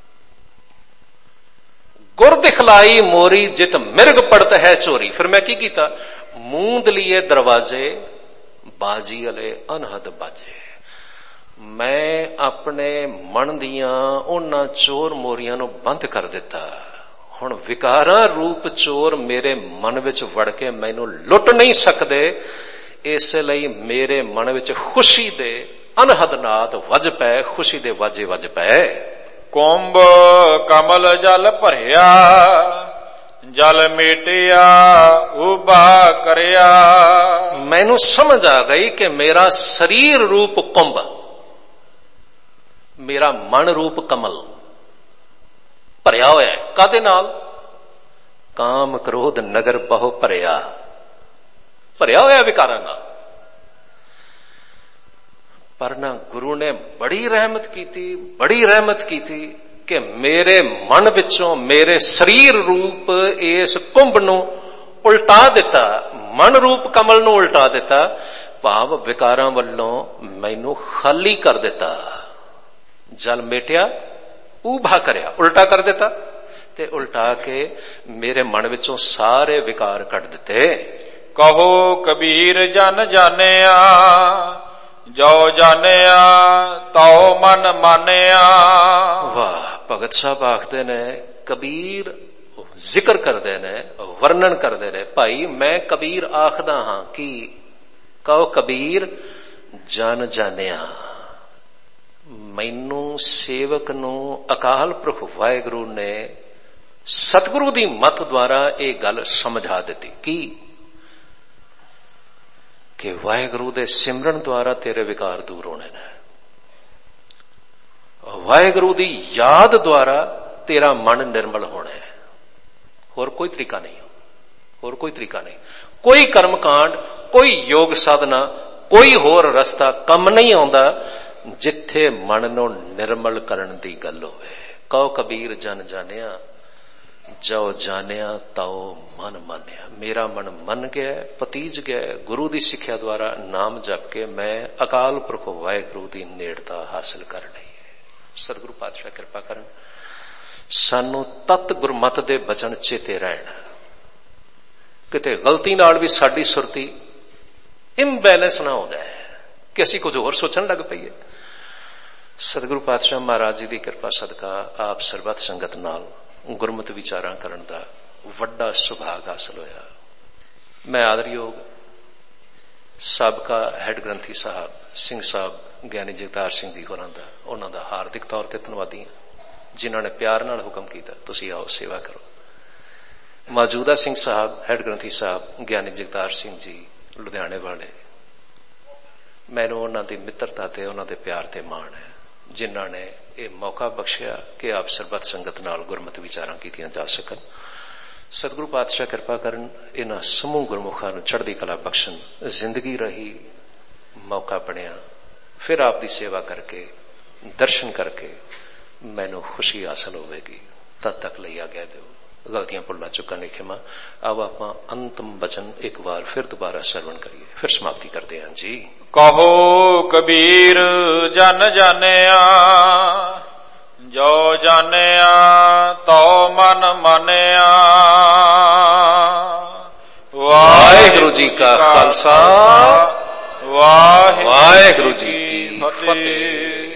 ਗੁਰ ਦਿਖਲਾਈ ਮੋਰੀ, ਜਿਤ ਮਿਰਗ ਪੜਤ ਹੈ ਚੋਰੀ। ਫਿਰ ਮੈਂ ਕੀ ਕੀਤਾ? ਮੂੰਦ ਲੀਏ ਦਰਵਾਜ਼ੇ, ਬਾਜੀ ਵਾਲੇ ਅਨਹਦ ਬਾਜੇ। ਮੈਂ ਆਪਣੇ ਮਨ ਦੀਆਂ ਉਹਨਾਂ ਚੋਰ ਮੋਰੀਆਂ ਨੂੰ ਬੰਦ ਕਰ ਦਿੱਤਾ। ਹੁਣ ਵਿਕਾਰਾਂ ਰੂਪ ਚੋਰ ਮੇਰੇ ਮਨ ਵਿੱਚ ਵੜ ਕੇ ਮੈਨੂੰ ਲੁੱਟ ਨਹੀਂ ਸਕਦੇ। ਇਸ ਲਈ ਮੇਰੇ ਮਨ ਵਿੱਚ ਖੁਸ਼ੀ ਦੇ ਅਨਹਦ ਨਾਦ ਵੱਜ ਪਏ, ਖੁਸ਼ੀ ਦੇ ਵਾਜੇ ਵੱਜ ਪਏ। ਕੁੰਭ ਕਮਲ ਜਲ ਭਰਿਆ, ਜਲ ਮੇਟਿਆ ਉਭਾ ਕਰਿਆ। ਮੈਨੂੰ ਸਮਝ ਆ ਗਈ ਕਿ ਮੇਰਾ ਸਰੀਰ ਰੂਪ ਕੁੰਭ, ਮੇਰਾ ਮਨ ਰੂਪ ਕਮਲ ਭਰਿਆ ਹੋਇਆ ਹੈ। ਕਾਹਦੇ ਨਾਲ? ਕਾਮ ਕ੍ਰੋਧ ਨਗਰ ਬਹੁ ਭਰਿਆ, ਭਰਿਆ ਹੋਇਆ ਵਿਕਾਰਾਂ ਨਾਲ। ਪਰ ਨਾ ਗੁਰੂ ਨੇ ਬੜੀ ਰਹਿਮਤ ਕੀਤੀ, ਬੜੀ ਰਹਿਮਤ ਕੀਤੀ ਕਿ ਮੇਰੇ ਮਨ ਵਿੱਚੋਂ ਮੇਰੇ ਸਰੀਰ ਰੂਪ ਇਸ ਕੁੰਭ ਨੂੰ ਉਲਟਾ ਦਿੱਤਾ, ਮਨ ਰੂਪ ਕਮਲ ਨੂੰ ਉਲਟਾ ਦਿੱਤਾ। ਭਾਵ ਵਿਕਾਰਾਂ ਵੱਲੋਂ ਮੈਨੂੰ ਖਾਲੀ ਕਰ ਦਿੱਤਾ। ਜਲ ਮੇਟਿਆ ਉਭਾ ਕਰਿਆ, ਉਲਟਾ ਕਰ ਦਿੱਤਾ, ਤੇ ਉਲਟਾ ਕੇ ਮੇਰੇ ਮਨ ਵਿੱਚੋਂ ਸਾਰੇ ਵਿਕਾਰ ਕੱਢ ਦਿੱਤੇ। ਕਹੋ ਕਬੀਰ ਜਨ ਜਾਣਿਆ, ਜੋ ਜਾਣਿਆ ਤਉ ਮਨ ਮਾਨਿਆ। ਵਾਹ, ਭਗਤ ਸਾਹਿਬ ਆਖਦੇ ਨੇ, ਕਬੀਰ ਜ਼ਿਕਰ ਕਰਦੇ ਨੇ, ਵਰਣਨ ਕਰਦੇ ਨੇ। ਭਾਈ ਮੈਂ ਕਬੀਰ ਆਖਦਾ ਹਾਂ ਕਿ ਕਹੋ ਕਬੀਰ ਜਨ ਜਾਣਿਆ, ਮੈਨੂੰ ਸੇਵਕ ਨੂੰ ਅਕਾਲ ਪੁਰਖ ਵਾਹਿਗੁਰੂ ਨੇ ਸਤਿਗੁਰੂ ਦੀ ਮੱਤ ਦੁਆਰਾ ਇਹ ਗੱਲ ਸਮਝਾ ਦਿੱਤੀ ਕੀ ਕਿ ਵਾਹਿਗੁਰੂ ਦੇ ਸਿਮਰਨ ਦੁਆਰਾ ਤੇਰੇ ਵਿਕਾਰ ਦੂਰ ਹੋਣੇ ਨੇ, ਵਾਹਿਗੁਰੂ ਦੀ ਯਾਦ ਦੁਆਰਾ ਤੇਰਾ ਮਨ ਨਿਰਮਲ ਹੋਣਾ ਹੈ। ਹੋਰ ਕੋਈ ਤਰੀਕਾ ਨਹੀਂ, ਹੋਰ ਕੋਈ ਤਰੀਕਾ ਨਹੀਂ, ਕੋਈ ਕਰਮ ਕਾਂਡ, ਕੋਈ ਯੋਗ ਸਾਧਨਾ, ਕੋਈ ਹੋਰ ਰਸਤਾ ਕੰਮ ਨਹੀਂ ਆਉਂਦਾ ਜਿੱਥੇ ਮਨ ਨੂੰ ਨਿਰਮਲ ਕਰਨ ਦੀ ਗੱਲ ਹੋਵੇ। ਕਹੋ ਕਬੀਰ ਜਨ ਜਾਣਿਆ, ਜੋ ਜਾਣਿਆ ਤਾਉ ਮਨ ਮਾਨਿਆ। ਮੇਰਾ ਮਨ ਮੰਨ ਗਿਆ, ਪਤੀਜ ਗਿਆ, ਗੁਰੂ ਦੀ ਸਿੱਖਿਆ ਦੁਆਰਾ ਨਾਮ ਜਪ ਕੇ ਮੈਂ ਅਕਾਲ ਪੁਰਖ ਵਾਹਿਗੁਰੂ ਦੀ ਨੇੜਤਾ ਹਾਸਲ ਕਰ ਲਈ ਹੈ। ਸਤਿਗੁਰੂ ਪਾਤਸ਼ਾਹ ਕਿਰਪਾ ਕਰਨ, ਸਾਨੂੰ ਤਤ ਗੁਰਮਤਿ ਦੇ ਬਚਨ ਚੇਤੇ ਰਹਿਣ, ਕਿਤੇ ਗਲਤੀ ਨਾਲ ਵੀ ਸਾਡੀ ਸੁਰਤੀ ਇੰਬੈਲੈਂਸ ਨਾ ਹੋ ਜਾਏ ਕਿ ਅਸੀਂ ਕੁਝ ਹੋਰ ਸੋਚਣ ਲੱਗ ਪਈਏ। ਸਤਿਗੁਰੂ ਪਾਤਸ਼ਾਹ ਮਹਾਰਾਜ ਜੀ ਦੀ ਕਿਰਪਾ ਸਦਕਾ ਆਪ ਸਰਬੱਤ ਸੰਗਤ ਨਾਲ ਗੁਰਮਤਿ ਵਿਚਾਰਾਂ ਕਰਨ ਦਾ ਵੱਡਾ ਸੁਭਾਗ ਹਾਸਲ ਹੋਇਆ। ਮੈਂ ਆਦਰਯੋਗ ਸਾਬਕਾ ਹੈਡ ਗ੍ਰੰਥੀ ਸਾਹਿਬ ਸਿੰਘ ਸਾਹਿਬ ਗਿਆਨੀ ਜਗਤਾਰ ਸਿੰਘ ਜੀ ਹੋਰਾਂ ਦਾ, ਉਹਨਾਂ ਦਾ ਹਾਰਦਿਕ ਤੌਰ ਤੇ ਧੰਨਵਾਦੀ ਹਾਂ ਜਿਨ੍ਹਾਂ ਨੇ ਪਿਆਰ ਨਾਲ ਹੁਕਮ ਕੀਤਾ ਤੁਸੀਂ ਆਓ ਸੇਵਾ ਕਰੋ। ਮੌਜੂਦਾ ਸਿੰਘ ਸਾਹਿਬ ਹੈਡ ਗ੍ਰੰਥੀ ਸਾਹਿਬ ਗਿਆਨੀ ਜਗਤਾਰ ਸਿੰਘ ਜੀ ਲੁਧਿਆਣੇ ਵਾਲੇ, ਮੈਨੂੰ ਉਹਨਾਂ ਦੀ ਮਿੱਤਰਤਾ ਤੇ ਉਹਨਾਂ ਦੇ ਪਿਆਰ ਤੇ ਮਾਣ ਹੈ ਜਿਨ੍ਹਾਂ ਨੇ ਇਹ ਮੌਕਾ ਬਖਸ਼ਿਆ ਕਿ ਆਪ ਸਰਬੱਤ ਸੰਗਤ ਨਾਲ ਗੁਰਮਤਿ ਵਿਚਾਰਾਂ ਕੀਤੀਆਂ ਜਾ ਸਕਣ। ਸਤਿਗੁਰੂ ਪਾਤਸ਼ਾਹ ਕਿਰਪਾ ਕਰਨ, ਇਹਨਾਂ ਸਮੂਹ ਗੁਰਮੁਖਾਂ ਨੂੰ ਚੜ੍ਹਦੀ ਕਲਾ ਬਖਸ਼ਣ, ਜ਼ਿੰਦਗੀ ਰਹੀ ਮੌਕਾ ਬਣਿਆ ਫਿਰ ਆਪ ਦੀ ਸੇਵਾ ਕਰਕੇ ਦਰਸ਼ਨ ਕਰਕੇ ਮੈਨੂੰ ਖੁਸ਼ੀ ਹਾਸਲ ਹੋਵੇਗੀ। ਤਦ ਤੱਕ ਲਈ ਆਗਿਆ ਦਿਓ, ਗਲਤੀਆਂ ਭੁੱਲਾਂ ਚੁੱਕਾਂ ਨੇ ਖਿਮਾ। ਆਓ ਆਪਾਂ ਅੰਤਮ ਬਚਨ ਇੱਕ ਵਾਰ ਫਿਰ ਦੁਬਾਰਾ ਸਰਵਣ ਕਰੀਏ, ਫਿਰ ਸਮਾਪਤੀ ਕਰਦੇ ਹਾਂ ਜੀ। ਕਹੋ ਕਬੀਰ ਜਨ ਜਾਣਿਆ, ਜੋ ਜਾਣਿਆ ਤਉ ਮਨ ਮਾਨਿਆ। ਵਾਹਿਗੁਰੂ ਜੀ ਕਾ ਖਾਲਸਾ, ਵਾਹਿਗੁਰੂ ਵਾਹਿਗੁਰੂ ਜੀ ਕੀ ਫਤਿਹ।